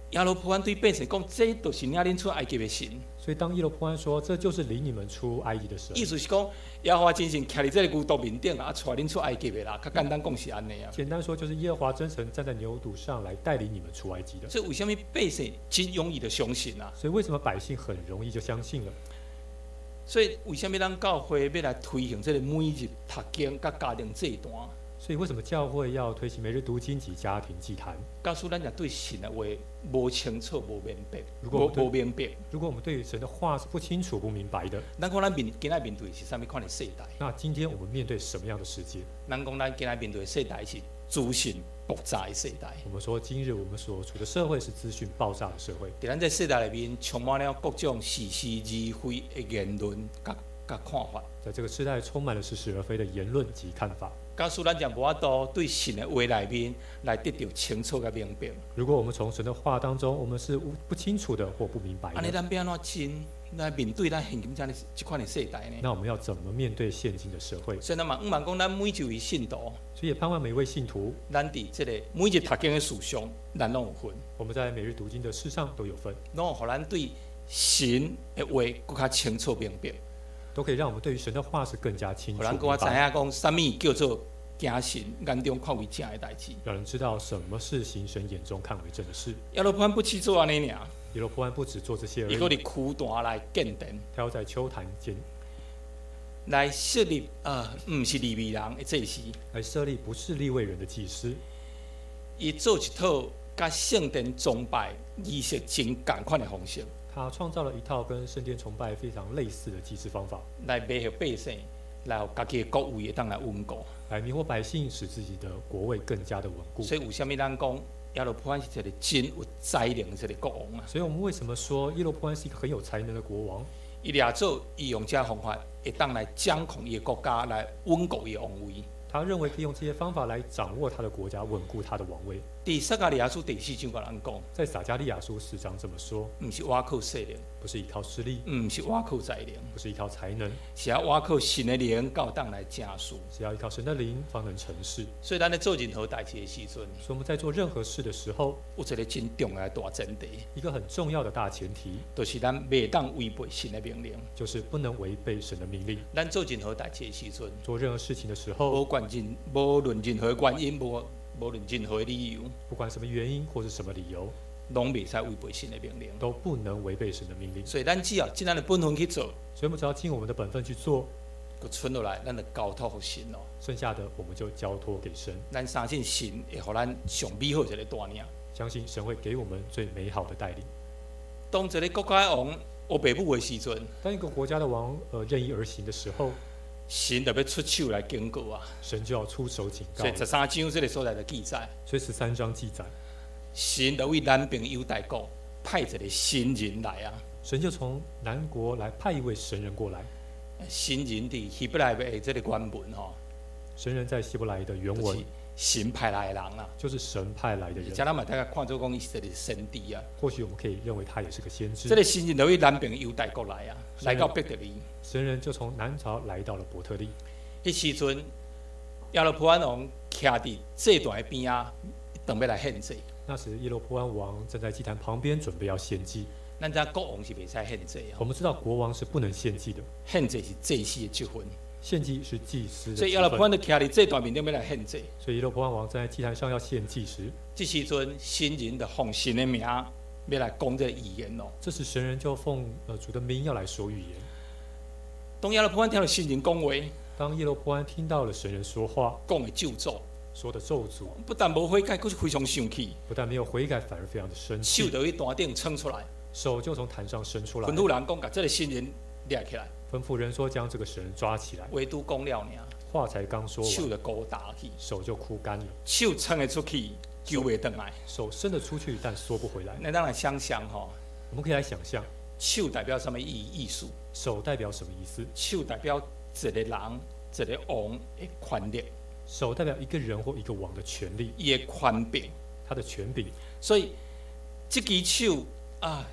Speaker 1: 亚罗波安对百姓讲，这就是领恁出埃及的神。
Speaker 2: 所以当耶罗波安说这就是领你们出埃及的神，
Speaker 1: 意思是讲，耶和华真神徛伫这个牛犊面顶啊，带恁出埃及的啦。较简单讲是安尼啊。
Speaker 2: 简单说就是耶和华真神站在牛犊上来带领你们出埃及的。
Speaker 1: 所以为什么百姓真容易的相信啊？
Speaker 2: 所以为什么百姓很容易就相信了？
Speaker 1: 所以为什么咱教会要来推行这个每日读经甲家庭这一段？
Speaker 2: 所以为什么教会要推行每日读经及家庭祭坛？
Speaker 1: 告诉咱讲对神的话无清楚、无明白，
Speaker 2: 如果
Speaker 1: 无明白，
Speaker 2: 如果我们对神的话是不清楚、不明白的，
Speaker 1: 咱讲咱面今仔面对是啥物款的世代？
Speaker 2: 那今天我们面对什么样的世界？
Speaker 1: 咱讲咱今仔面对的世代是资讯爆炸的世代。
Speaker 2: 我们说今日我们所处的社会是资讯爆炸的社会，
Speaker 1: 在咱这世代里面，充满了各种似是而非的言论甲甲看法。
Speaker 2: 在这个时代充满了似是而非的言论及看法。
Speaker 1: 假使咱将无法度对神的话里面来得到清楚甲明白，
Speaker 2: 如果我们从神的话当中，我们是不清楚的或不明白
Speaker 1: 安尼
Speaker 2: 的，
Speaker 1: 咱要安怎真来面对咱现今这样的这款的世代呢？
Speaker 2: 那我们要怎么面对现今的社会？
Speaker 1: 所以咱嘛毋茫讲，咱每一位信徒，
Speaker 2: 所以也盼望每一位信徒，
Speaker 1: 咱伫这个每日读经的事上，咱拢有份，
Speaker 2: 我们在每日读经的事上都有份，
Speaker 1: 拢有互咱对神的话更较清楚明白，
Speaker 2: 都可以让我们对于神的话是更加清楚
Speaker 1: 互咱更
Speaker 2: 明白，
Speaker 1: 加知影讲啥物叫做行神眼中看为正的代志。
Speaker 2: 让人知道什么是行神眼中看为正的事。
Speaker 1: 亚罗波安不只做安尼尔，
Speaker 2: 耶罗波安不只做这些而
Speaker 1: 伊搁
Speaker 2: 已，
Speaker 1: 伫苦段来建殿，
Speaker 2: 他要在秋坛建
Speaker 1: 来设立呃，毋是利未人的祭司，
Speaker 2: 来设立不是利未人的祭司，
Speaker 1: 伊做一套甲圣殿崇拜仪式真共款的方式，
Speaker 2: 他创造了一套跟圣殿崇拜非常类似的祭祀方法，
Speaker 1: 来迷惑百姓，来互家己的国位会当来稳固。
Speaker 2: 来迷惑百姓，使自己的国位更加的稳固。
Speaker 1: 所以为什么咱讲亚罗波安是一个真有才能的一个国王啊？
Speaker 2: 所以我们为什么说耶罗波安是一个很有才能的国王？
Speaker 1: 伊掠做伊用这方法，会当来掌控伊的国家，来稳固伊的王位。
Speaker 2: 他认为可以用这些方法来掌握他的国家，稳固他的王位。
Speaker 1: 第撒迦利亚书第四章甲咱讲，
Speaker 2: 在撒迦利亚书四章这么说，
Speaker 1: 毋是倚靠势力，
Speaker 2: 不是依靠势力，
Speaker 1: 毋是倚靠才能，
Speaker 2: 不是依靠才能，
Speaker 1: 是要倚靠神的灵，到当来正事。
Speaker 2: 是要依靠神的灵方能成事。
Speaker 1: 所以咱咧做任何代志的时阵，
Speaker 2: 所以我们在做任何事的时候，
Speaker 1: 有一个真重要的大前提，
Speaker 2: 一个很重要的大前提，
Speaker 1: 就是咱袂当违背神的命令。
Speaker 2: 就是不能违背神的命令。
Speaker 1: 咱做任何代志的时阵，
Speaker 2: 做任何事情的时候，
Speaker 1: 无管任无论任何原因，无无论任何理由，
Speaker 2: 不管什么原因或是什么理由，
Speaker 1: 拢袂使违背神的命令。
Speaker 2: 都不能违背神的命令。
Speaker 1: 所以咱只要尽咱的本分去做，
Speaker 2: 所以我们只要尽我们的本分去做，
Speaker 1: 佮存落来，咱就交托互神咯。
Speaker 2: 剩下的我们就交托给神，
Speaker 1: 咱相信神会互咱上美好一个大领。
Speaker 2: 相信神会给我们最美好的带领。
Speaker 1: 当一个国家的王学爸母的时阵，
Speaker 2: 当一个国家的王呃任意而行的时候，
Speaker 1: 神就要出手来警告啊。
Speaker 2: 神就要出手警告
Speaker 1: 所以。十三章这个所在的记载，
Speaker 2: 所以十三章记载，
Speaker 1: 神就为南边犹大国派一个新人来啊。
Speaker 2: 神就从南国来派一位神人过来。
Speaker 1: 新人伫希伯来的这个原文吼，
Speaker 2: 神人在希伯来的原文
Speaker 1: 就是神派来的人啊。
Speaker 2: 就是神派来的人。
Speaker 1: 而且咱嘛大家看做讲伊是一个先知啊。
Speaker 2: 或许我们可以认为他也是个先知。
Speaker 1: 这个新人就为南边犹大国来啊，来到伯特利。
Speaker 2: 神人就从南朝来到了伯特利。
Speaker 1: 迄时阵，亚罗波安王徛伫祭坛的边啊，等要来献祭。
Speaker 2: 那时耶罗波安王站在祭坛旁边，准备要献祭。
Speaker 1: 咱知国王是袂使献祭啊，
Speaker 2: 我们知道国王是不能献祭的，
Speaker 1: 献祭是祭司的职分，
Speaker 2: 献祭是祭司的职
Speaker 1: 所以亚罗波安
Speaker 2: 分。
Speaker 1: 就徛伫祭坛面顶要来献祭。
Speaker 2: 所以耶罗波安王站在祭坛上要献祭时，
Speaker 1: 这时阵新人就奉神的名要来讲这个预言咯。
Speaker 2: 这时神人就奉呃主的名要来说预言。
Speaker 1: 当亚罗波安听到新人讲话，
Speaker 2: 当耶罗波安听到了神人说话，
Speaker 1: 讲的咒诅，
Speaker 2: 说的咒诅，
Speaker 1: 不但无悔改，佫是非常生气，
Speaker 2: 不但没有悔改，反而非常的生气，
Speaker 1: 手就去坛顶撑出来，
Speaker 2: 手就从坛上伸出来，
Speaker 1: 吩咐人讲，把这个新人抓起来，
Speaker 2: 吩咐人说将这个神人抓起来。
Speaker 1: 唯独讲了尔，
Speaker 2: 话才刚说完，
Speaker 1: 手就勾打去，
Speaker 2: 手就枯干了，
Speaker 1: 手撑得出去，救袂回来。
Speaker 2: 手伸得出去，但缩不回来。
Speaker 1: 那当然想想吼，
Speaker 2: 我们可以来想象，
Speaker 1: 手代表什么意意思？
Speaker 2: 手代表什么意思？
Speaker 1: 手代表一个人、一个王的权力，
Speaker 2: 手代表一个人或一个王的权利，
Speaker 1: 伊的权柄。
Speaker 2: 他的权柄。
Speaker 1: 所以这支手啊，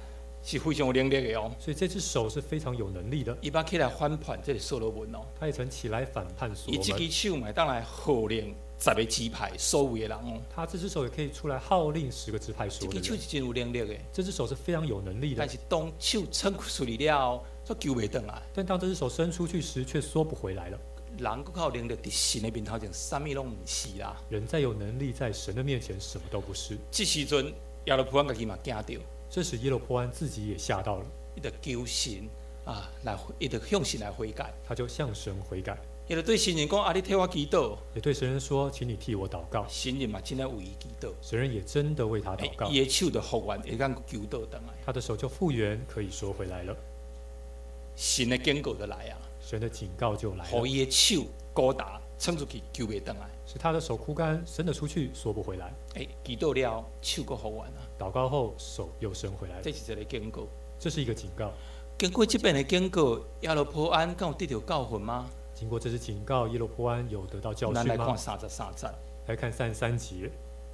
Speaker 1: 是非常有能力的哦。
Speaker 2: 所以这只手是非常有能力的。
Speaker 1: 伊捌起来反叛这个所罗门哦，
Speaker 2: 他也曾起来反叛所
Speaker 1: 伊这
Speaker 2: 罗门。
Speaker 1: 支手嘛，当来号令十个支派所有的人哦。
Speaker 2: 他这只手也可以出来号令十个支派所
Speaker 1: 这
Speaker 2: 有的人。
Speaker 1: 支手是真有能力的，
Speaker 2: 这只手是非常有能力的
Speaker 1: 但，是当手伸出去了后，却救袂转来。
Speaker 2: 但当这只手伸出去时，却缩不回来了。
Speaker 1: 人佫靠能力伫神的面头前，啥物拢毋是啦。
Speaker 2: 人再有能力，在神的面前什么都不是。
Speaker 1: 这时阵，亚罗波安家己嘛惊到，
Speaker 2: 这时耶罗波安自己也吓到了，
Speaker 1: 伊就求神啊，来，伊就向神来悔改。
Speaker 2: 他就向神悔改，
Speaker 1: 伊就对神人讲：啊，你替我祈祷。
Speaker 2: 也对神人说：“请你替我祷告。
Speaker 1: 神人嘛真来为伊祈祷，”
Speaker 2: 神人也真的为他祷告，
Speaker 1: 伊的手就复原，会当求祷倒来。
Speaker 2: 他的手就复原，可以说回来了。
Speaker 1: 神的警告就来啊，
Speaker 2: 神的警告就来
Speaker 1: 互
Speaker 2: 了，
Speaker 1: 伊的手高大，撑出去救袂倒来。
Speaker 2: 是他的手枯干，伸得出去，缩不回来。
Speaker 1: 诶，祈祷了，手佫复原啊，
Speaker 2: 祷告后，手又伸回来了。
Speaker 1: 这是一个警告。
Speaker 2: 这是一个警告。
Speaker 1: 经过这边的警告，亚罗波安敢有得到教训吗？
Speaker 2: 经过这次警告，耶罗波安有得到教
Speaker 1: 咱
Speaker 2: 训吗？
Speaker 1: 来看三十三节，
Speaker 2: 来看三十三节，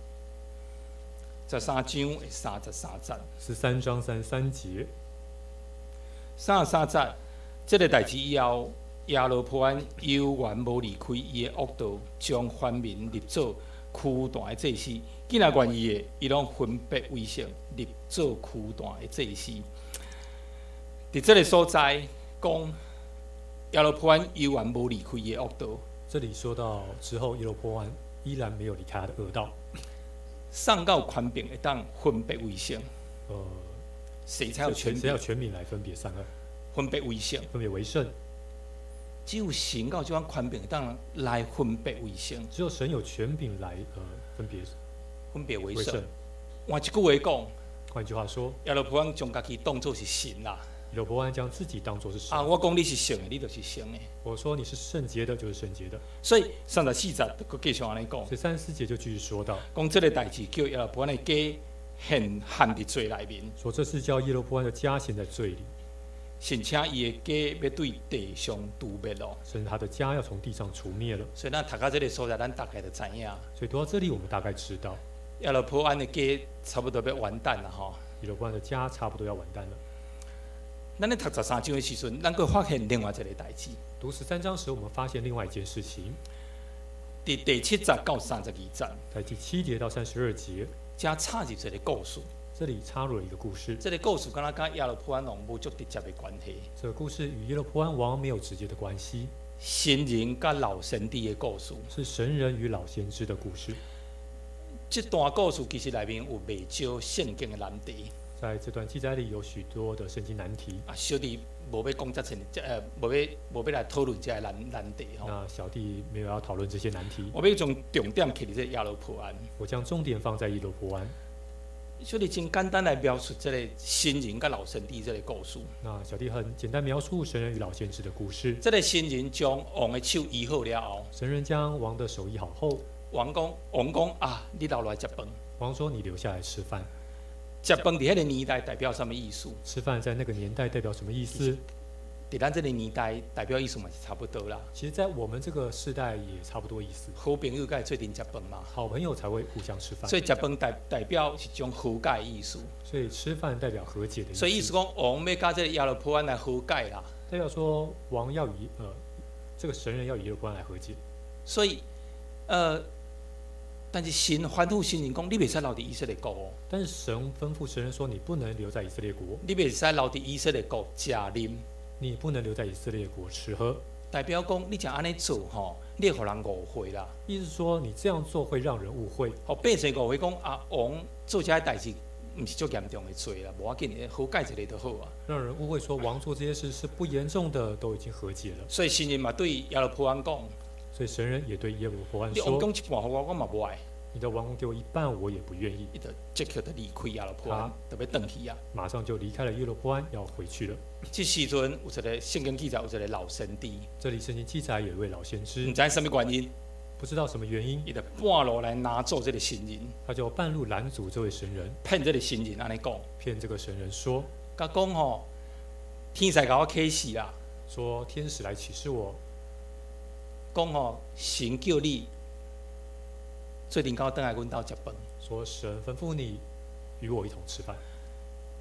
Speaker 1: 十三章的三十三节。
Speaker 2: 十三章三十三节。
Speaker 1: 三十三节，这个代志以后，亚罗波安犹原无离开伊的恶道，将番民立做区段的祭司。既然愿意的，伊拢分别为圣，立做区段的祭司。伫这个所在讲，亚罗波安犹原无离开伊的恶道。
Speaker 2: 这里说到之后，耶罗波安依然没有离开他的恶道。
Speaker 1: 上到权柄会当分别为圣，
Speaker 2: 呃，
Speaker 1: 谁才有权
Speaker 2: 谁要
Speaker 1: 柄
Speaker 2: 权柄来分别善恶，
Speaker 1: 分别为圣？
Speaker 2: 分别为圣？
Speaker 1: 只有神到这款权柄会当来分别为圣，
Speaker 2: 只有神有权柄来呃分别
Speaker 1: 分别为圣
Speaker 2: 为圣。。
Speaker 1: 换一句话讲，
Speaker 2: 换句话说，
Speaker 1: 亚罗波安将家己当作是神啦。
Speaker 2: 耶罗波安将自己当作是神。
Speaker 1: 啊，我讲你是圣的，你就是圣的。
Speaker 2: 我说你是圣洁的，就是圣洁的。
Speaker 1: 所以三十四节就继续安尼讲，
Speaker 2: 所以三十四节就继续说到，
Speaker 1: 讲这个代志叫亚罗波安的家陷陷伫罪内面，
Speaker 2: 说这是叫耶罗波安的家陷在罪里，
Speaker 1: 甚至伊的家要对地上毒灭咯。
Speaker 2: 甚至他的家要从地上除灭了。
Speaker 1: 所以咱读到这个所在，咱大概就知影，
Speaker 2: 所以读到这里，我们大概知道
Speaker 1: 亚罗波安的家差不多要完蛋了吼。
Speaker 2: 耶罗波安的家差不多要完蛋了。
Speaker 1: 咱咧读十三章的时阵，咱佫发现另外一个代志。
Speaker 2: 读十三章时，我们发现另外一件事情，
Speaker 1: 伫第七节到三十二节，
Speaker 2: 在第七节到三十二节，
Speaker 1: 加插入一个故事。
Speaker 2: 这里插入了一个故事。
Speaker 1: 这个故事敢若甲亚罗波安王无足直接的关系。
Speaker 2: 这个故事与耶罗波安王没有直接的关系，
Speaker 1: 神人甲老神帝的故事。
Speaker 2: 是神人与老先知的故事。
Speaker 1: 这段故事其实内面有未少圣经的难题。
Speaker 2: 在这段记载里有许多的圣经难题。
Speaker 1: 啊，小弟无要讲这层，这呃无要无要来讨论这个难难题吼。
Speaker 2: 那小弟没有要讨论这些难题，
Speaker 1: 我要将重点放伫这亚罗波安。
Speaker 2: 我将重点放在耶罗波安。
Speaker 1: 小弟真简单来描述这个神人甲老神帝这个故事。
Speaker 2: 那小弟很简单描述神人与老先知的故事。
Speaker 1: 这个神人将王的手医好了后，
Speaker 2: 神人将王的手医好后，
Speaker 1: 王讲王讲啊，你留来食饭。
Speaker 2: 王说：“你留下来吃饭。”
Speaker 1: 食饭伫迄个年代代表什么意思？
Speaker 2: 吃饭在那个年代代表什么意思？
Speaker 1: 伫咱这个年代代表意思嘛是差不多啦。
Speaker 2: 其实，在我们这个世代也差不多意思。
Speaker 1: 好朋友该做阵食饭嘛，
Speaker 2: 好朋友才会互相吃饭，
Speaker 1: 所以食饭代代表是一种和解的意思。
Speaker 2: 所以吃饭代表和解的意思。
Speaker 1: 所以意思讲，王要甲这个亚罗波安来和解啦。
Speaker 2: 代表说王要与呃这个神人要与耶罗波安来和解。
Speaker 1: 所以呃，但是神吩咐神人讲，你袂使留伫以色列国哦。
Speaker 2: 但是神吩咐神人说：“你不能留在以色列国，
Speaker 1: 你袂使留伫以色列国食啉。
Speaker 2: 你不能留在以色列国吃喝。”
Speaker 1: 代表讲，你若安尼做吼，你会互人误会啦。
Speaker 2: 意思是说，你这样做会让人误会。
Speaker 1: 吼，百姓误会讲啊，王做这些代志，毋是足严重的罪啦，无要紧的，和解一下就好啊。
Speaker 2: 让人误会说王做这些事是不严重的，都已经和解了。
Speaker 1: 所以神人嘛对亚罗波安讲，
Speaker 2: 所以神人也对耶罗波安
Speaker 1: 你王
Speaker 2: 说
Speaker 1: 讲一半互我，我嘛无爱。
Speaker 2: 你的王宫给我一半，我也不愿意。
Speaker 1: 伊就即刻就离开亚罗波安，特别转去啊。
Speaker 2: 马上就离开了耶罗波安，要回去了。
Speaker 1: 这时阵有一个圣经记载，有一个老神帝，
Speaker 2: 这里圣经记载有一位老先知，
Speaker 1: 唔知什么原因，
Speaker 2: 不知道什么原因，
Speaker 1: 伊就半路来拿走这个神人，
Speaker 2: 他就半路拦阻这位神人，
Speaker 1: 骗这个神人安尼讲，
Speaker 2: 骗这个神人说，
Speaker 1: 甲讲吼，天使甲我启示啦，
Speaker 2: 说天使来启示我，
Speaker 1: 讲吼神叫你最近到倒来阮兜食饭。
Speaker 2: 说神吩咐你与我一同吃饭。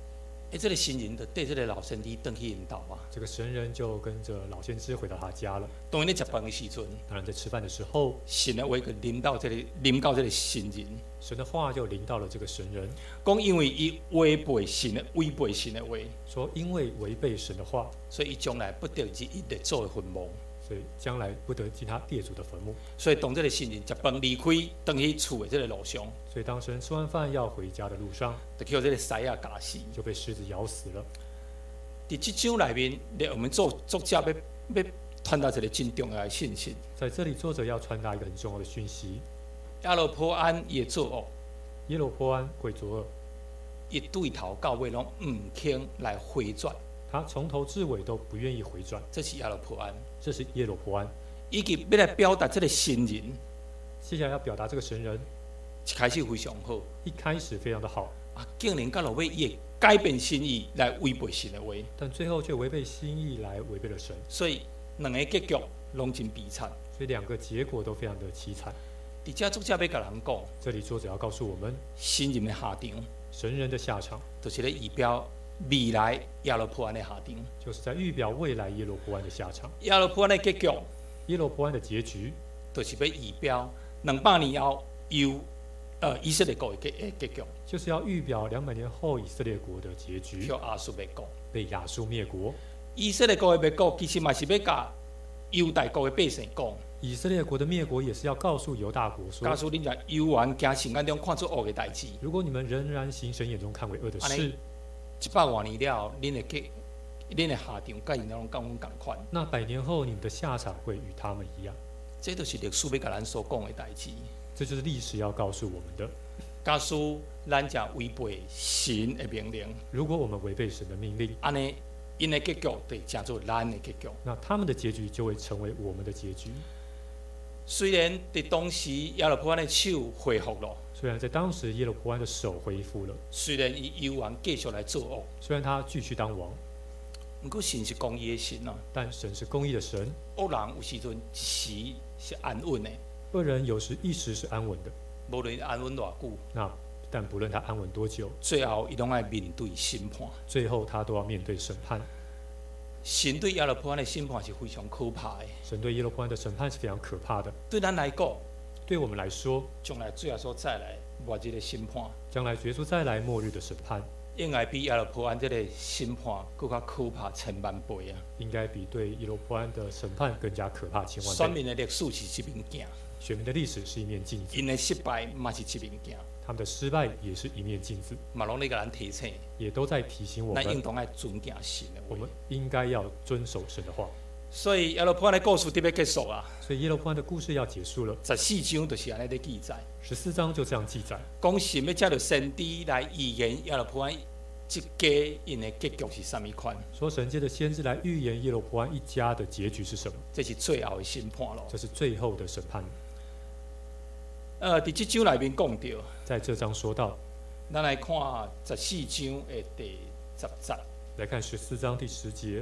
Speaker 1: 哎，这个新人就对这个老先知登去引导啊。
Speaker 2: 这个神人就跟着老先知回到他家了。
Speaker 1: 当然咧食饭的时阵，
Speaker 2: 当然在吃饭的时候，
Speaker 1: 神的话佢临到这个临到这个新人，
Speaker 2: 神的话就临到了这个神人，
Speaker 1: 讲因为伊违背神的违背神的话，
Speaker 2: 说因为违背神的话，
Speaker 1: 所以伊将来不得入伊列祖的坟墓。
Speaker 2: 所以将来不得进他列祖的坟墓。
Speaker 1: 所以当这个新人食饭离开，登去厝的这个路上，
Speaker 2: 所以当神吃完饭要回家的路上，
Speaker 1: 就叫这个狮啊咬死，
Speaker 2: 就被狮子咬死了。
Speaker 1: 在这章里面，我们作作者要要传达一个真重要的信息。
Speaker 2: 在这里，作者要传达一个很重要的讯息：
Speaker 1: 亚罗波安也作恶，
Speaker 2: 耶罗波安会作恶，
Speaker 1: 一对头到尾拢唔肯来回转。
Speaker 2: 他从头至尾都不愿意回转。
Speaker 1: 这是亚罗波安，
Speaker 2: 这是耶罗波安。
Speaker 1: 以及要来表达这个新人，
Speaker 2: 接下来要表达这个神人，
Speaker 1: 一开始非常好，
Speaker 2: 一开始非常的好，
Speaker 1: 啊，竟然到落尾也改变心意来违背神的话，
Speaker 2: 但最后却违背心意来违背了神。
Speaker 1: 所以两个结局拢真悲惨。
Speaker 2: 所以两个结果都非常的凄惨。
Speaker 1: 伫遮作者要甲人讲，
Speaker 2: 这里作者要告诉我们，
Speaker 1: 新人的下场，
Speaker 2: 神人的下场，
Speaker 1: 就是咧预表未来亚罗波安的下场，
Speaker 2: 就是在预表未来耶罗波安的下场。
Speaker 1: 亚罗波安的结局，
Speaker 2: 耶罗波安的结局，
Speaker 1: 就是要预表两百年后由呃以色列国的结结局，
Speaker 2: 就是要预表两百年后以色列国的结局，
Speaker 1: 叫亚述灭国，
Speaker 2: 被亚述灭国。
Speaker 1: 以色列国的灭国，其实嘛是要甲犹大国的百姓讲。
Speaker 2: 以色列国的灭国也是要告诉犹大国说：
Speaker 1: 假使恁在犹原行神眼中看出恶的代志，
Speaker 2: 如果你们仍然行神眼中看为恶的事，
Speaker 1: 一百多年了，恁的结，恁的下场，甲因拢跟阮同款。
Speaker 2: 那百年后你们的下场会与他们一样。
Speaker 1: 这就是历史要甲咱所讲的代志。
Speaker 2: 这就是历史要告诉我们的。
Speaker 1: 假使咱只违背神的命令，
Speaker 2: 如果我们违背神的命令，
Speaker 1: 安尼因的结局就成做咱的结局。
Speaker 2: 那他们的结局就会成为我们的结局。
Speaker 1: 虽然在当时亚罗波安的手恢复了，
Speaker 2: 虽然在当时耶罗波安的手恢复了，
Speaker 1: 虽然伊犹原继续来作恶，
Speaker 2: 虽然他继续当王，
Speaker 1: 不过神是公义的神啊。
Speaker 2: 但神是公义的神，
Speaker 1: 恶人有时阵一时是安稳的，
Speaker 2: 恶人有时一时是安稳的，
Speaker 1: 无论安稳偌久，
Speaker 2: 那但不论他安稳多久，
Speaker 1: 最后伊拢要面对审判。
Speaker 2: 最后他都要面对审判。
Speaker 1: 神对亚罗波安的审判是非常可怕的。
Speaker 2: 神对耶罗波安的审判是非常可怕的。
Speaker 1: 对咱来讲，
Speaker 2: 对我们来说，
Speaker 1: 将来最后所再来末日的审判，
Speaker 2: 将来耶稣再来末日的审判，
Speaker 1: 应该比亚罗波安这个审判更加可怕千万倍啊！
Speaker 2: 应该比对耶罗波安的审判更加可怕千万倍。
Speaker 1: 选民的历史是一面镜，
Speaker 2: 选民的历史是一面镜子，
Speaker 1: 因的失败嘛是一面镜，
Speaker 2: 他们的失败也是一面镜子，
Speaker 1: 嘛拢咧甲咱提醒，
Speaker 2: 也都在提醒我
Speaker 1: 咱应
Speaker 2: 们，
Speaker 1: 当爱尊敬神的话。
Speaker 2: 我们应该要遵守神的话。
Speaker 1: 所以亚罗波安的故事特别结束啊！
Speaker 2: 所以耶罗波安的故事要结束了，
Speaker 1: 十四章就是安尼咧记载，
Speaker 2: 十四章就这样记载，
Speaker 1: 讲神要借着先知来预言亚罗波安一家因的结局是啥物款？
Speaker 2: 说神借着先知来预言耶罗波安一家的结局是什么？这
Speaker 1: 这是最后的审判咯。
Speaker 2: 这是最后的审判。
Speaker 1: 呃，伫这章内面讲到，
Speaker 2: 在这章说到，
Speaker 1: 咱来看十四章的第十节。
Speaker 2: 来看十四章第十节。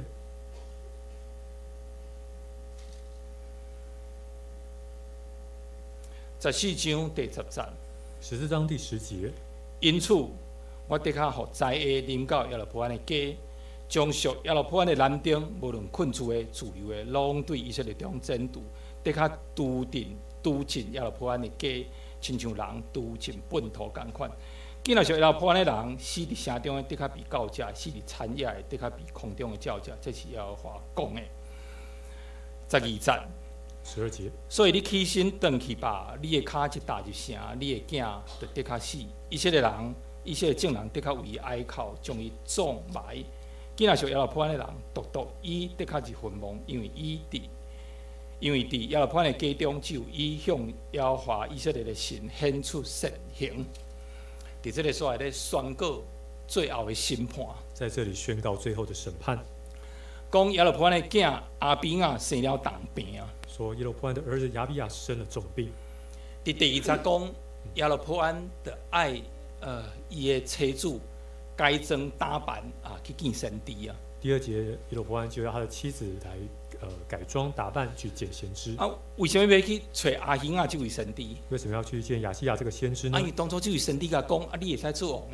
Speaker 1: 十四章第十节，
Speaker 2: 十四章第十节。
Speaker 1: 因此，我得较互在下临到亚罗波安的家，将属亚罗波安的男丁，无论困住的、自由的，拢对以色列中征渡，得较笃定拄进亚罗波安的家，亲像人拄进粪土共款。既若是亚罗波安的人，死伫城中的，得较比狗食；死伫田野的，得较比空中的鸟食。这是耶和华讲的。十二节。
Speaker 2: 十二节，
Speaker 1: 所以你起身转去吧，你的脚一踏入城，你的囝就得较死。以色列人，以色列众人得较为伊哀哭，将伊葬埋。既若是亚罗波安的人，独独伊得较入坟墓，因为伊伫，因为伫亚罗波安的家中，只有伊向耶和华以色列的神显出实行。伫这个所在咧宣告最后的审判，
Speaker 2: 在这里宣告最后的审判。
Speaker 1: 讲亚罗波安的囝阿比亚生了重病啊。
Speaker 2: 说耶罗波安的儿子亚比亚生了重病。
Speaker 1: 伫第二节讲亚罗波安的爱，呃，伊的妻子改装打扮啊，去见先知啊。
Speaker 2: 第二节，耶罗波安就要他的妻子来，呃，改装打扮去见先知。
Speaker 1: 啊，为什么要去找阿希亚这位先知？
Speaker 2: 为什么要去见亚西亚这个先知呢？
Speaker 1: 啊，因为当初这位先知甲讲，啊，你会使做王的。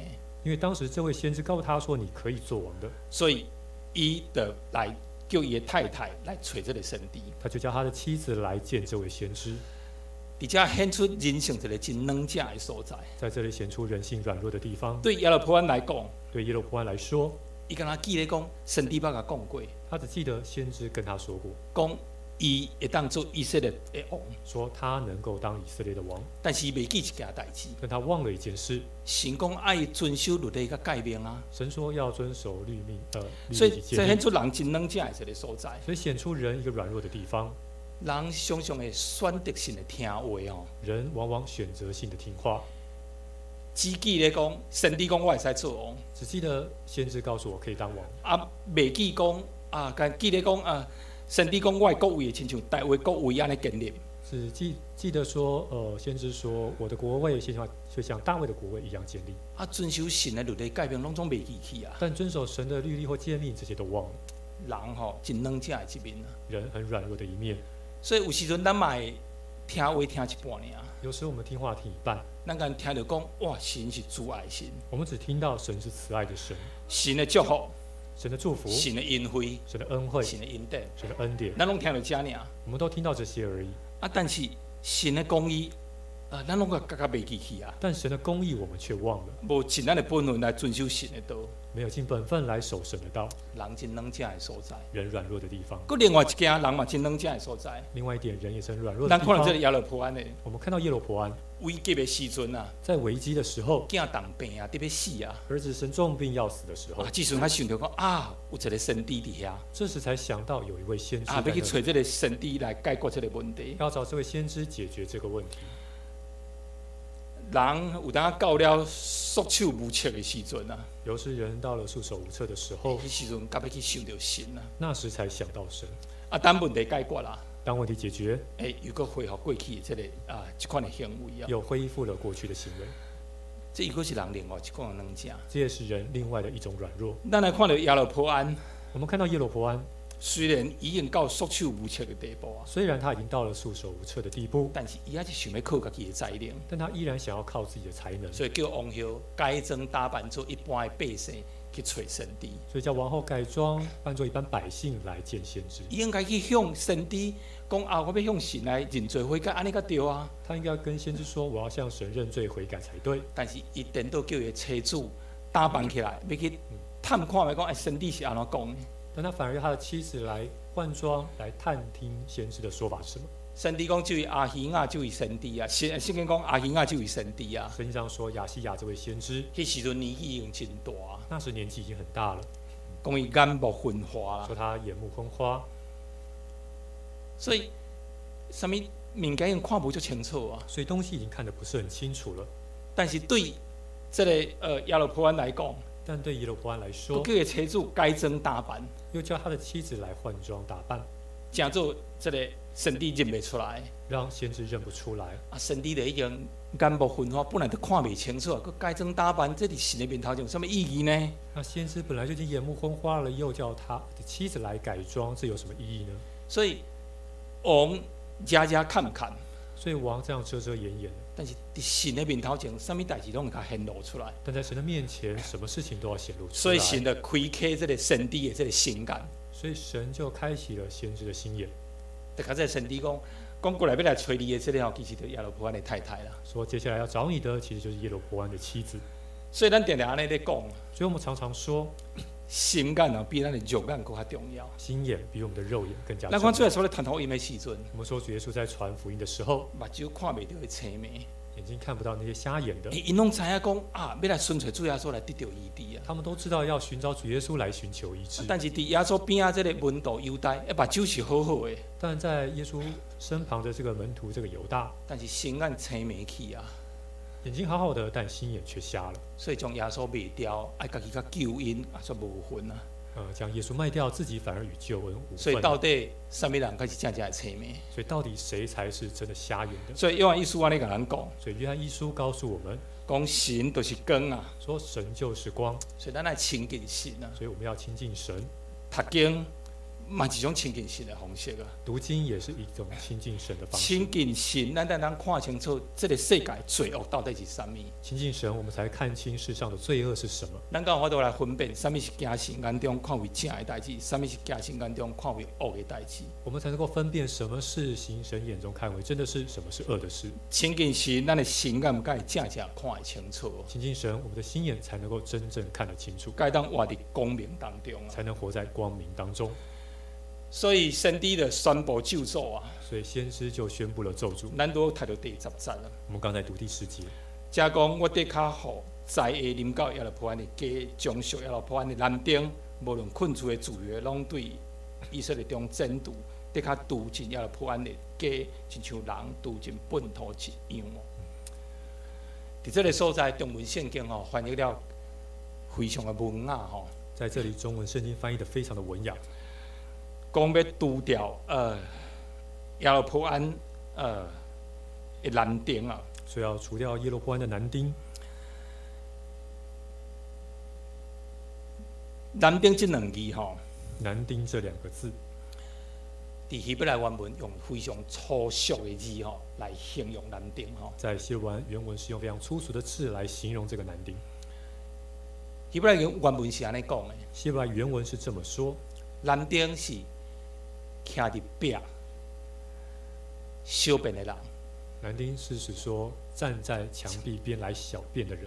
Speaker 2: 因为当时这位先知告诉他说：“你可以做王的。”
Speaker 1: 所以伊就来叫伊的太太来找这个神帝，
Speaker 2: 他就叫他的妻子来见这位先知，
Speaker 1: 而且显出人性一个真软假的所在。
Speaker 2: 在这里显出人性软弱的地方。
Speaker 1: 对耶罗波安来讲，
Speaker 2: 对耶罗波安来说，
Speaker 1: 伊敢若记咧讲，神帝捌甲讲过，
Speaker 2: 他只记得先知跟他说过，
Speaker 1: 讲伊会当做以色列的王，
Speaker 2: 说他能够当以色列的王，
Speaker 1: 但是袂记一件代志。
Speaker 2: 但他忘了一件事，
Speaker 1: 神讲爱遵守律例甲诫命啊，
Speaker 2: 神说要遵守律命，呃，律
Speaker 1: 所以
Speaker 2: 例及诫命，
Speaker 1: 这显出人真软假的一个所在。
Speaker 2: 所以显出人一个软弱的地方。
Speaker 1: 人常常会选择性的听话哦，
Speaker 2: 人往往选择性的听话，
Speaker 1: 只记咧讲，神帝讲我会使做王，
Speaker 2: 只记得先知告诉我可以当王，
Speaker 1: 啊，袂记讲啊，敢记咧讲啊，神帝讲我的国位亲像大卫国位安尼建立。
Speaker 2: 只记记得说，呃，先知说我的国位就像就像大卫的国位一样建立。
Speaker 1: 啊，遵守神的律例诫命，拢总袂记起啊。
Speaker 2: 但遵守神的律例或诫命，这些都忘了。
Speaker 1: 人吼、哦，真软假的一面啊。
Speaker 2: 人很软弱的一面，
Speaker 1: 所以有时阵咱嘛会听话听一半尔。
Speaker 2: 有时候我们听话听一半，
Speaker 1: 咱敢听到讲，哇，神是主爱神，
Speaker 2: 我们只听到神是慈爱的神，
Speaker 1: 神的祝福，
Speaker 2: 神的祝福，
Speaker 1: 神的恩惠，
Speaker 2: 神的恩惠，
Speaker 1: 神的恩典，
Speaker 2: 神的恩典，
Speaker 1: 咱拢听到遮尔。
Speaker 2: 我们都听到这些而已。
Speaker 1: 啊，但是神的公义，啊，咱拢个格格袂记起啊。
Speaker 2: 但神的公义我们却忘了，
Speaker 1: 无尽咱的本分来遵守神的道，
Speaker 2: 没有尽本分来守神的道。
Speaker 1: 人真软假的所在。
Speaker 2: 人软弱的地方。
Speaker 1: 佮另外一件人嘛真软假的所在。
Speaker 2: 另外一点，人也是很软弱的
Speaker 1: 咱
Speaker 2: 地方。
Speaker 1: 看到这个亚罗波安的
Speaker 2: 我们看到耶罗波安
Speaker 1: 危急的时阵啊，
Speaker 2: 在危机的时候，
Speaker 1: 囝当病啊，得要死啊，
Speaker 2: 儿子生重病要死的时候
Speaker 1: 啊，，这时阵他想到讲啊，有一个神帝伫遐，
Speaker 2: 这时才想到有一位先知
Speaker 1: 啊，要去
Speaker 2: 在那里，
Speaker 1: 找这个神帝来解决这个问题。
Speaker 2: 要找这位先知解决这个问题。
Speaker 1: 人有当到了束手无策的时阵啊，
Speaker 2: 有时人到了束手无策的时候，
Speaker 1: 迄时阵甲要去想到神啊，
Speaker 2: 那时才想到神。
Speaker 1: 啊，等问题解决啦，
Speaker 2: 当问题解决，
Speaker 1: 诶、又搁恢复过去的这个啊，这款的行为啊，
Speaker 2: 又恢复了过去的行为，
Speaker 1: 这又搁是人另外一款的软假。
Speaker 2: 这也是人另外的一种软弱。
Speaker 1: 咱来看到亚罗波安，
Speaker 2: 我们看到耶罗波安，
Speaker 1: 虽然已经到束手无策的地步啊，
Speaker 2: 虽然他已经到了束手无策的地步，
Speaker 1: 但是伊还是想要靠家己的才能，
Speaker 2: 但他依然想要靠自己的才能，
Speaker 1: 所以叫王后改装打扮做一般的百姓去找神帝。
Speaker 2: 所以叫王后改装，扮作一般百姓来见先知。
Speaker 1: 伊应该去向神帝讲啊，我要向神来认罪悔改，安尼才对啊。
Speaker 2: 他应该要跟先知说，我要向神认罪悔改才对。
Speaker 1: 但是伊颠倒叫伊的妻子打扮起来，要去探看来讲，哎，神帝是安怎讲的？
Speaker 2: 但他反而要他的妻子来换装，来探听先知的说法是什么。
Speaker 1: 神帝讲就以阿希亚就以神帝啊，圣圣经讲阿希亚就以神帝啊。
Speaker 2: 圣经上说亚西亚这位先知，
Speaker 1: 迄时阵年纪已经真大，
Speaker 2: 那时年纪已经很大了，
Speaker 1: 讲伊眼目昏花啦
Speaker 2: 说，他眼目昏花，
Speaker 1: 所以什么物件已经看不就清楚啊。
Speaker 2: 所以东西已经看得不是很清楚了。
Speaker 1: 但是对这个呃亚罗波安来讲，
Speaker 2: 但对耶罗波安来
Speaker 1: 佮
Speaker 2: 说，
Speaker 1: 叫伊妻子改装打扮，
Speaker 2: 又叫他的妻子来换装打扮，
Speaker 1: 真做这个神帝认袂出来。
Speaker 2: 让先知认不出来。
Speaker 1: 啊，神帝就已经眼目昏花，本来就看袂清楚，佮改装打扮，这伫神的面头前有什么意义呢？
Speaker 2: 那先知本来就已经眼目昏花了，又叫他的妻子来改装，这有什么意义呢？
Speaker 1: 所以王家家看看，
Speaker 2: 所以王这样遮遮掩掩，
Speaker 1: 但是伫神的面头前，什么代志拢会甲显露出来。
Speaker 2: 但在神的面前，什么事情都要显露出来。
Speaker 1: 所以神就开启这个神帝的这个心眼，
Speaker 2: 所以神就开启了先知的心眼，
Speaker 1: 就甲这个神帝讲，讲过来要来找你的这个吼，其实就是亚罗波安的太太啦。
Speaker 2: 说接下来要找你的，其实就是耶罗波安的妻子。
Speaker 1: 所以咱常常安尼咧讲，
Speaker 2: 所以我们常常说，
Speaker 1: 心眼啊比咱的肉眼更较重要。
Speaker 2: 心眼比我们的肉眼更加
Speaker 1: 咱
Speaker 2: 重要。
Speaker 1: 看主耶稣咧传福音的时阵，
Speaker 2: 我们说主耶稣在传福音的时候，
Speaker 1: 目睭看袂到的青眉，
Speaker 2: 眼睛看不到那些瞎眼的，
Speaker 1: 因拢知影讲啊，要来顺随主耶稣来得到医治啊。
Speaker 2: 他们都知道要寻找主耶稣来寻求医治。
Speaker 1: 但是伫耶稣边啊，这个门徒犹大，一目睭是好好的，
Speaker 2: 但在耶稣身旁的这个门徒这个犹大，
Speaker 1: 但是心眼青眉去啊，
Speaker 2: 眼睛好好的，但心眼却瞎了。
Speaker 1: 所以将耶稣卖掉，爱家己甲救恩啊，说无分啊。
Speaker 2: 呃，将耶稣卖掉，自己反而与救恩无
Speaker 1: 所以
Speaker 2: 份。
Speaker 1: 到底什么人才是真正的青眉？
Speaker 2: 所以到底谁才是真的瞎眼的？
Speaker 1: 所以约翰一书安尼甲咱讲，
Speaker 2: 所以约翰一书告诉我们，
Speaker 1: 讲神就是光啊，
Speaker 2: 说神就是光，
Speaker 1: 所以咱爱亲近神啊，
Speaker 2: 所以我们要亲近神，
Speaker 1: 读经嘛是一种亲近神的方式啊。
Speaker 2: 读经也是一种亲近神的方式。
Speaker 1: 亲近神，咱才能看清楚这个世界罪恶到底是啥物。
Speaker 2: 亲近神，我们才看清世上的罪恶是什么。
Speaker 1: 咱敢有法度来分辨，啥物是惊神眼中看为正的代志，啥物是惊神眼中看为恶的代志。
Speaker 2: 我们才能够分辨什么是行神眼中看为真的事，什么是恶的事。
Speaker 1: 亲近神，咱的心眼才会正正看会清楚。
Speaker 2: 亲近神，我们的心眼才能够真正看得清楚，
Speaker 1: 该当活在光明当中啊。
Speaker 2: 才能活在光明当中。
Speaker 1: 所以先知的宣布咒诅啊，
Speaker 2: 所以先知就宣布了咒诅。
Speaker 1: 咱都读到第十节了。
Speaker 2: 我们刚才读第十节，
Speaker 1: 加讲我得较好，在下临到耶路伯安的家，将属耶路伯安的男丁，无论困住的主约，拢对以色列中征途，得较渡进耶路伯安的家，亲像人渡进粪土一样。伫这个所在，中文圣经吼翻译了非常的文雅吼。
Speaker 2: 在这里中文圣经翻译的非常的文雅，
Speaker 1: 讲要除掉呃耶路伯安呃的男丁啊。
Speaker 2: 所以要除掉耶罗波安的男丁。
Speaker 1: 男丁这两字吼，
Speaker 2: 男丁这两个字，
Speaker 1: 伫希伯来原文用非常粗俗的字吼来形容男丁吼。
Speaker 2: 在希伯来原文是用非常粗俗的字来形容这个男丁。
Speaker 1: 希伯来原文是安尼讲的，
Speaker 2: 希伯来原文是这么说：
Speaker 1: 男丁是徛伫壁小便的人。
Speaker 2: 男丁是指说站在墙壁边来小便的人。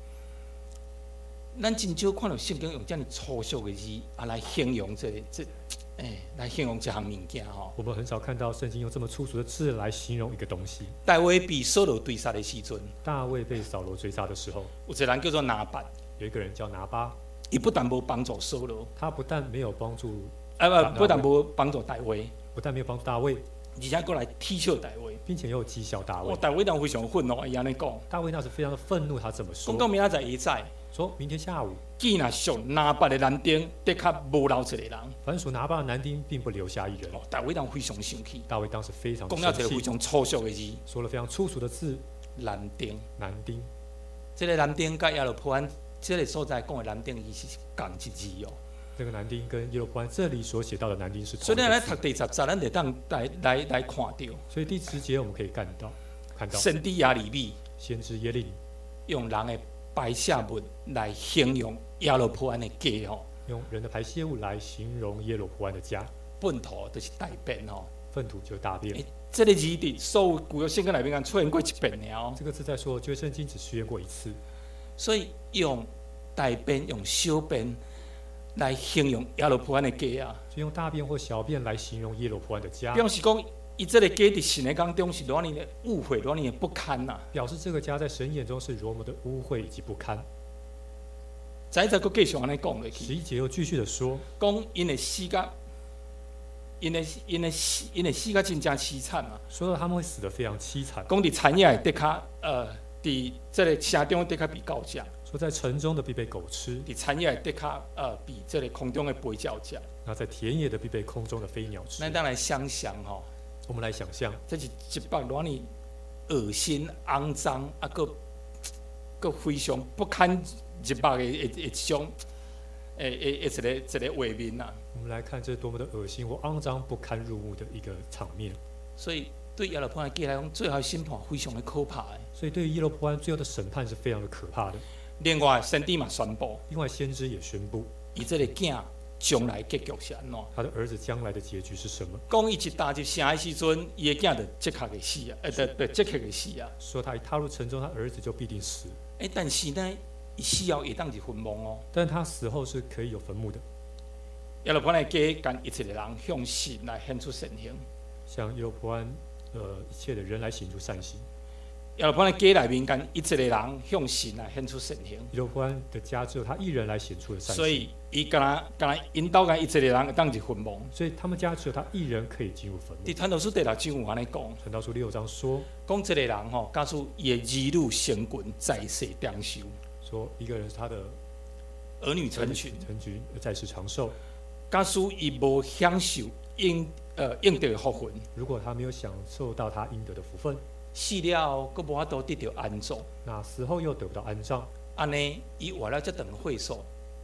Speaker 1: 咱真少看到圣经用这样粗俗的字啊来形容这这，诶，来形容这项物件吼。
Speaker 2: 我们很少看到圣经用这么粗俗的字来形容一个东西。
Speaker 1: 大卫被扫罗追杀的时阵，
Speaker 2: 大卫被扫罗追杀的时候，
Speaker 1: 有一个人叫做拿八，
Speaker 2: 有一个人叫拿巴，
Speaker 1: 伊不但无帮助扫罗，
Speaker 2: 他不但没有帮助，
Speaker 1: 啊不，不但无帮助大卫，
Speaker 2: 不但没有帮助大卫，
Speaker 1: 而且过来踢笑大卫，
Speaker 2: 并且又讥笑大卫。
Speaker 1: 哦，大卫当非常愤怒，伊安尼讲。
Speaker 2: 大卫那时非常的愤怒，他怎么说？
Speaker 1: 讲到明仔载一载，
Speaker 2: 说明天下午，
Speaker 1: 既然属拿八的男丁，的确无留一个人。
Speaker 2: 凡属拿巴的男丁，并不留下一人。
Speaker 1: 哦，大卫当非常生气。
Speaker 2: 大卫当时非常
Speaker 1: 讲了一个非常粗俗的字，
Speaker 2: 说了非常粗俗的字。
Speaker 1: 男丁，
Speaker 2: 男丁，
Speaker 1: 这个男丁甲耶路伯安这个所在讲的男丁，伊是共一字哦。
Speaker 2: 这个男丁跟耶路伯安这里所写到的男丁是同一个字。
Speaker 1: 所以咱来读第十节，咱得当来来来看到。
Speaker 2: 所以第十节我们可以看到，看到
Speaker 1: 先知亚利米，
Speaker 2: 先知耶利米
Speaker 1: 用人的排泄物来形容耶路伯安的家吼。
Speaker 2: 用人的排泄物来形容耶罗波安的家。
Speaker 1: 粪土就是大便吼。
Speaker 2: 粪土就是大便。
Speaker 1: 欸、这个字伫所有旧约圣经内面出现过一遍了。
Speaker 2: 这个字在说旧约圣经只出现过一次。
Speaker 1: 所以用大便、用小便来形容耶路伯安的家啊。
Speaker 2: 就用大便或小便来形容耶罗波安的家。
Speaker 1: 表示讲，伊这个家伫神的眼中是偌尼的污秽、偌尼的不堪呐、啊。
Speaker 2: 表示这个家在神眼中是多么的污秽以及不堪。
Speaker 1: 再再佫继续安尼讲落去。
Speaker 2: 十一节又继续的说，
Speaker 1: 讲因的死甲，因的因的死，因的死甲真正凄惨啊。
Speaker 2: 说到他们会死得非常凄惨。
Speaker 1: 讲伫产业的确，呃，伫这个城中的确比狗食。
Speaker 2: 说在城中的必被狗吃。
Speaker 1: 伫产业的确，呃，比这个空中的飞鸟食。
Speaker 2: 那在田野的必被空中的飞鸟吃。
Speaker 1: 那当然想想吼、哦，
Speaker 2: 我们来想象，
Speaker 1: 这是一百偌尼恶心、肮脏，啊，个个非常不堪入目的一一种，诶诶，一个一个画面呐。
Speaker 2: 我们来看这多么的恶心或肮脏、不堪入目的一个场面。
Speaker 1: 所以对耶路伯安的家来讲，最后的审判非常的可怕的。
Speaker 2: 所以对于耶路伯安最后的审判是非常的可怕的。
Speaker 1: 另外，先知嘛宣布，
Speaker 2: 另外先知也宣布，
Speaker 1: 伊这个囝将来结局是安怎？
Speaker 2: 他的儿子将来的结局是什么？
Speaker 1: 讲伊一踏入城的时阵，伊的囝就即刻会死啊！呃，对对，即刻会死啊！
Speaker 2: 说他一踏入城中，他儿子就必定死。
Speaker 1: 诶，但是呢，伊死后会当是坟墓哦。
Speaker 2: 但他死后是可以有坟墓的。
Speaker 1: 耶路伯安的家，干一切的人向神来献出善行，
Speaker 2: 向耶路伯安呃一切的人来行出善行。
Speaker 1: 耶路伯安的家内面，干一切的人向神来献出善行。
Speaker 2: 耶路伯安的家只有他一人来显出了善行，
Speaker 1: 所以伊干那干那引导干一切的人当入坟墓。
Speaker 2: 所以他们家只有他一人可以进入坟墓。
Speaker 1: 伫传道书第六章有安尼讲，
Speaker 2: 传道书六章说，
Speaker 1: 讲这个人吼，假使伊的儿女成群，在世长寿，
Speaker 2: 说一个人是他的
Speaker 1: 儿女成群，
Speaker 2: 成群在世长寿。
Speaker 1: 假使伊无享受应呃应得的福分，
Speaker 2: 如果他没有享受到他应得的福分，
Speaker 1: 死了佫无法度得到安葬，
Speaker 2: 那死后又得不到安葬，
Speaker 1: 安尼伊活了这长岁数，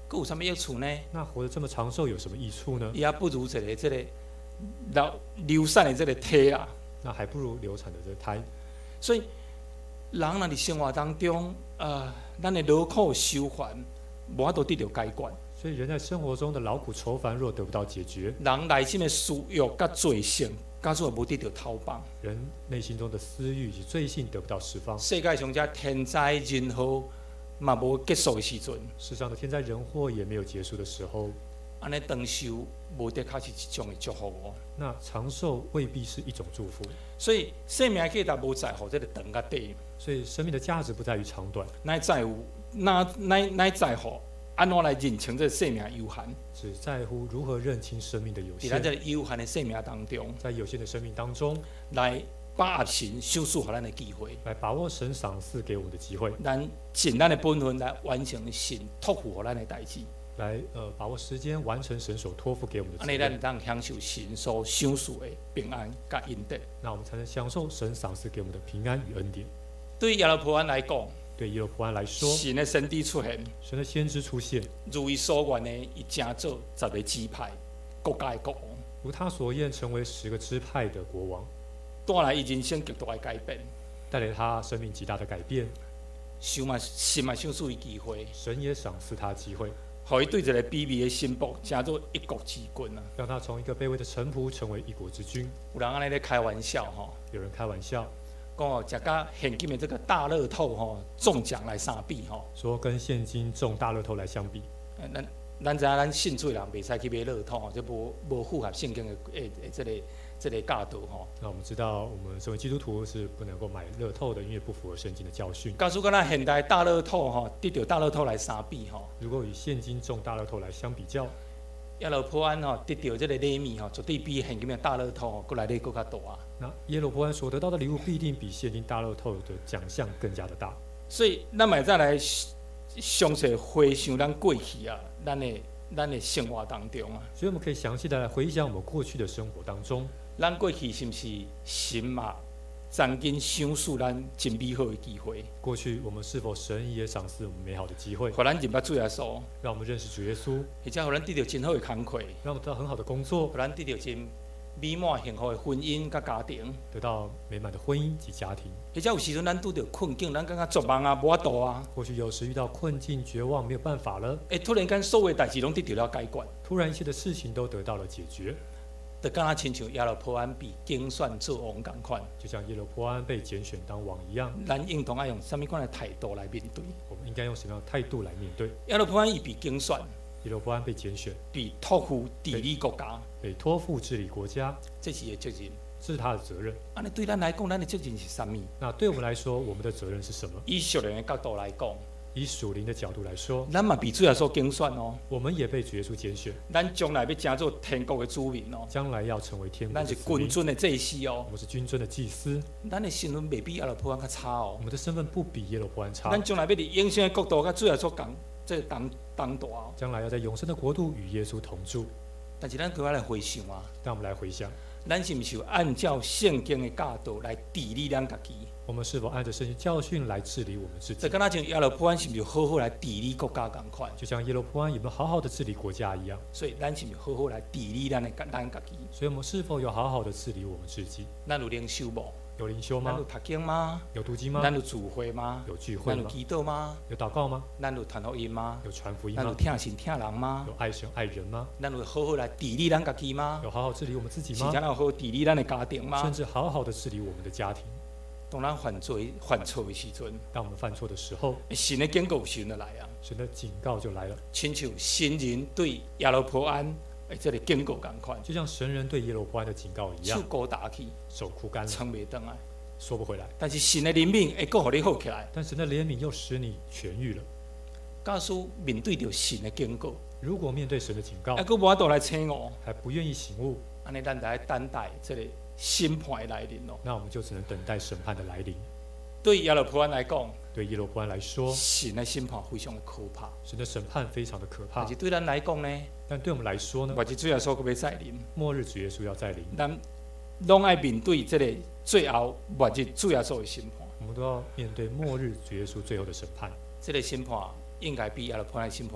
Speaker 1: 佫有啥物益处呢？
Speaker 2: 那活得这么长寿有什么益处呢？
Speaker 1: 伊也不如一个这个流流产的这个体啊。
Speaker 2: 那还不如流产的这个胎。
Speaker 1: 所以，人若伫生活当中，呃，咱的劳苦愁烦，无法度得到解决。
Speaker 2: 所以人在生活中的劳苦愁烦若得不到解决，
Speaker 1: 人内心的私欲甲罪性，假使无得到透放，
Speaker 2: 人内心中的私欲及罪性得不到释放，
Speaker 1: 世界上这天灾人祸嘛无结束的时阵，
Speaker 2: 世上的天灾人祸也没有结束的时候，
Speaker 1: 安尼长寿无得确是一种的祝福哦。
Speaker 2: 那长寿未必是一种祝福。
Speaker 1: 所以生命价值无在乎这个长甲短，
Speaker 2: 所以生命的价值不在于长短，
Speaker 1: 乃在乎乃乃乃在乎安怎来认清这个生命有限。
Speaker 2: 只在乎如何认清生命的有
Speaker 1: 在咱这
Speaker 2: 限。
Speaker 1: 个有限的生命当中，
Speaker 2: 在有限的生命当中，
Speaker 1: 来把握神赏赐予咱的机会，
Speaker 2: 来把握神赏赐给我们的机会，
Speaker 1: 咱尽咱的本分来完成神托付予咱的代志。
Speaker 2: 来呃把握时间，完成神所托付给我们的
Speaker 1: 安尼，咱
Speaker 2: 责任。
Speaker 1: 当享受神所赏赐的平安甲恩德。
Speaker 2: 那我们才能享受神赏赐给我们的平安与恩典。
Speaker 1: 对亚罗波安来讲，
Speaker 2: 对耶罗波安来说，
Speaker 1: 神的神旨出现，
Speaker 2: 神的先知出现，
Speaker 1: 如伊所愿的，伊正做十个支派国家的国王，
Speaker 2: 如他所愿，成为十个支派的国王，
Speaker 1: 带来伊人生极大的改变。
Speaker 2: 带来他生命极大的改变。
Speaker 1: 神嘛，神嘛赏赐伊机会，
Speaker 2: 神也赏赐他机会，
Speaker 1: 互伊对一个卑微的心腹，成做一国之君啊！
Speaker 2: 让他从一个卑微的臣仆成为一国之君。
Speaker 1: 有人安尼咧开玩笑吼，
Speaker 2: 有人开玩笑
Speaker 1: 讲哦，食甲现今的这个大乐透吼中奖来相比吼，
Speaker 2: 说，跟现今中大乐透来相比，
Speaker 1: 呃咱咱知影咱信主的人袂使去买乐透吼，这无无符合圣经的诶诶这个这个教导吼。
Speaker 2: 那我们知道，我们身为基督徒是不能够买乐透的，因为不符合圣经的教训。
Speaker 1: 假使跟咱现代大乐透吼，得到大乐透来相比吼，
Speaker 2: 如果与现今中大乐透来相比较，
Speaker 1: 亚罗波安吼得到这个礼物吼，绝对比现今的大乐透吼，过来的更较大。
Speaker 2: 那耶罗波安所得到的礼物必定比现今大乐透的奖项更加的大。
Speaker 1: 所以，咱嘛再来详细回想咱过去啊，咱的咱的生活当中啊，
Speaker 2: 所以我们可以详细的来回想我们过去的生活当中，
Speaker 1: 咱过去是毋是神嘛曾经赏赐咱真美好的机会，
Speaker 2: 过去我们是否神也赏赐我们美好的机会，
Speaker 1: 互咱认捌主耶稣，
Speaker 2: 让我们认识主耶稣，
Speaker 1: 或者互咱得到真好的工课，
Speaker 2: 让我们得到很好的工作，
Speaker 1: 互咱得到真美满幸福的婚姻甲家庭，
Speaker 2: 得到美满的婚姻及家庭。
Speaker 1: 或者有时阵咱拄到困境，咱感觉绝望啊，无法度啊，
Speaker 2: 或许有时遇到困境、绝望，没有办法了，
Speaker 1: 会突然间所有的代志拢得到了解决，
Speaker 2: 突然一切的事情都得到了解决，
Speaker 1: 就敢若亲像亚罗波安被竞选做王共款，
Speaker 2: 就像耶罗波安被拣选当王一样，
Speaker 1: 咱应当要用什么款的态度来面对？
Speaker 2: 我们应该用什么样的态度来面对？
Speaker 1: 亚罗波安伊被竞选，
Speaker 2: 耶罗波安被拣选，
Speaker 1: 被托付治理国家，
Speaker 2: 被托付治理国家，
Speaker 1: 这是伊的责任。
Speaker 2: 这是他的责任。
Speaker 1: 安尼对咱来讲，咱的责任是啥物？
Speaker 2: 那对我们来说，我们的责任是什么？
Speaker 1: 以属灵的角度来讲，
Speaker 2: 以属灵的角度来说，
Speaker 1: 咱嘛被主耶稣竞选哦，
Speaker 2: 我们也被主耶稣拣选，
Speaker 1: 咱将来要成做天国的主民哦，
Speaker 2: 将来要成为天国
Speaker 1: 咱是
Speaker 2: 的子民
Speaker 1: 君尊的祭司哦
Speaker 2: 我，们是君尊的祭司，
Speaker 1: 咱的身份未比亚罗波安较差哦
Speaker 2: 我，们的身份不比耶罗波安差
Speaker 1: 咱。将来要伫永生的国度，甲主耶稣共这个同同大哦。
Speaker 2: 将来要在永生的国度与耶稣同住。
Speaker 1: 但是咱搁要来回想啊，
Speaker 2: 让我们来回想，
Speaker 1: 咱是毋是有按照圣经的教导来治理咱家己？
Speaker 2: 我们是否按着圣经教训来治理我们自己？
Speaker 1: 这敢若像亚罗波安是毋是好好来治理国家共款？
Speaker 2: 就像耶罗波安有没有好好的治理国家一样，
Speaker 1: 所以咱是毋是好好来治理咱的咱家己？
Speaker 2: 所以我们是否有好好的治理我们自己？
Speaker 1: 咱有灵修无？
Speaker 2: 有灵修吗
Speaker 1: 咱有？读经吗？
Speaker 2: 有读经吗
Speaker 1: 咱？有聚会吗？
Speaker 2: 有聚会吗？
Speaker 1: 咱有祈祷吗？
Speaker 2: 有祷告吗？
Speaker 1: 咱有传福音吗？
Speaker 2: 有传福音
Speaker 1: 咱有
Speaker 2: 吗？
Speaker 1: 听神听人吗？
Speaker 2: 有爱神爱人吗？
Speaker 1: 咱有好好来治理咱家己吗？
Speaker 2: 有好好治理我们自己吗
Speaker 1: 是咱？有好好治理咱的家庭
Speaker 2: 甚
Speaker 1: 吗？
Speaker 2: 至好好的治理我们的家庭。
Speaker 1: 当咱犯罪犯错的时阵，
Speaker 2: 当我们犯错的时候，
Speaker 1: 神的警告神就来啊，
Speaker 2: 神的警告就来了，
Speaker 1: 亲像神人对亚罗波安诶这个警告共款，
Speaker 2: 就像神人对耶罗波安的警告一
Speaker 1: 手
Speaker 2: 样，
Speaker 1: 高打去，
Speaker 2: 手枯干了，
Speaker 1: 撑袂转来。
Speaker 2: 说不回来。
Speaker 1: 但是神的怜悯会够互你好起来。
Speaker 2: 但神的怜悯又使你痊愈了。
Speaker 1: 假使面对着神的警告，
Speaker 2: 如果面对神的警告
Speaker 1: 还，佫无法度来醒悟，
Speaker 2: 还不愿意醒悟，
Speaker 1: 安尼咱就要等待这个审判的来临咯。
Speaker 2: 那我们就只能等待审判的来临。
Speaker 1: 对亚罗波安来讲，
Speaker 2: 对耶罗波安来说，
Speaker 1: 神的审判非常的可怕。
Speaker 2: 神的审判非常的可怕
Speaker 1: 但是，对咱来讲呢，
Speaker 2: 但对我们来说呢，
Speaker 1: 或者主耶稣佫要再临，
Speaker 2: 末日主耶稣要再临，
Speaker 1: 咱拢爱面对这个最后末日主耶稣的审判。
Speaker 2: 我们都要面对末日主耶稣最后的审判。
Speaker 1: 这个审判应该比亚罗波安的审判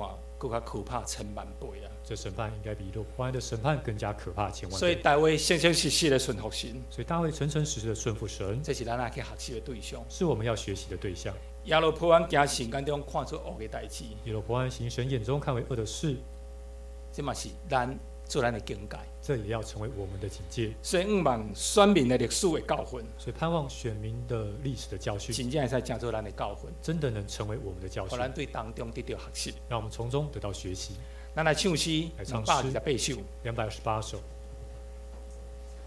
Speaker 1: 更加可怕千万倍啊！
Speaker 2: 这审判应该比罗伯安的审判更加可怕千万倍。
Speaker 1: 所以大卫诚诚实实的顺服神，
Speaker 2: 所以大卫诚诚实实的顺服神，
Speaker 1: 这是咱要去学习的对象。
Speaker 2: 是我们要学习的对象。
Speaker 1: 亚罗波安行神眼中看出恶的代志，
Speaker 2: 耶罗伯安行神眼中看为恶的事，
Speaker 1: 这嘛是咱做咱的境界。
Speaker 2: 这也要成为我们的警戒。
Speaker 1: 所以毋望选民的历史的教训，
Speaker 2: 所以盼望选民的历史的教训，
Speaker 1: 真正会使成做咱的教训，
Speaker 2: 真的能成为我们的教训，
Speaker 1: 互咱对当中得到学习。
Speaker 2: 让我们从中得到学习。
Speaker 1: 咱来唱诗，
Speaker 2: 来唱诗
Speaker 1: 两百二十八首。
Speaker 2: 两百二十八首。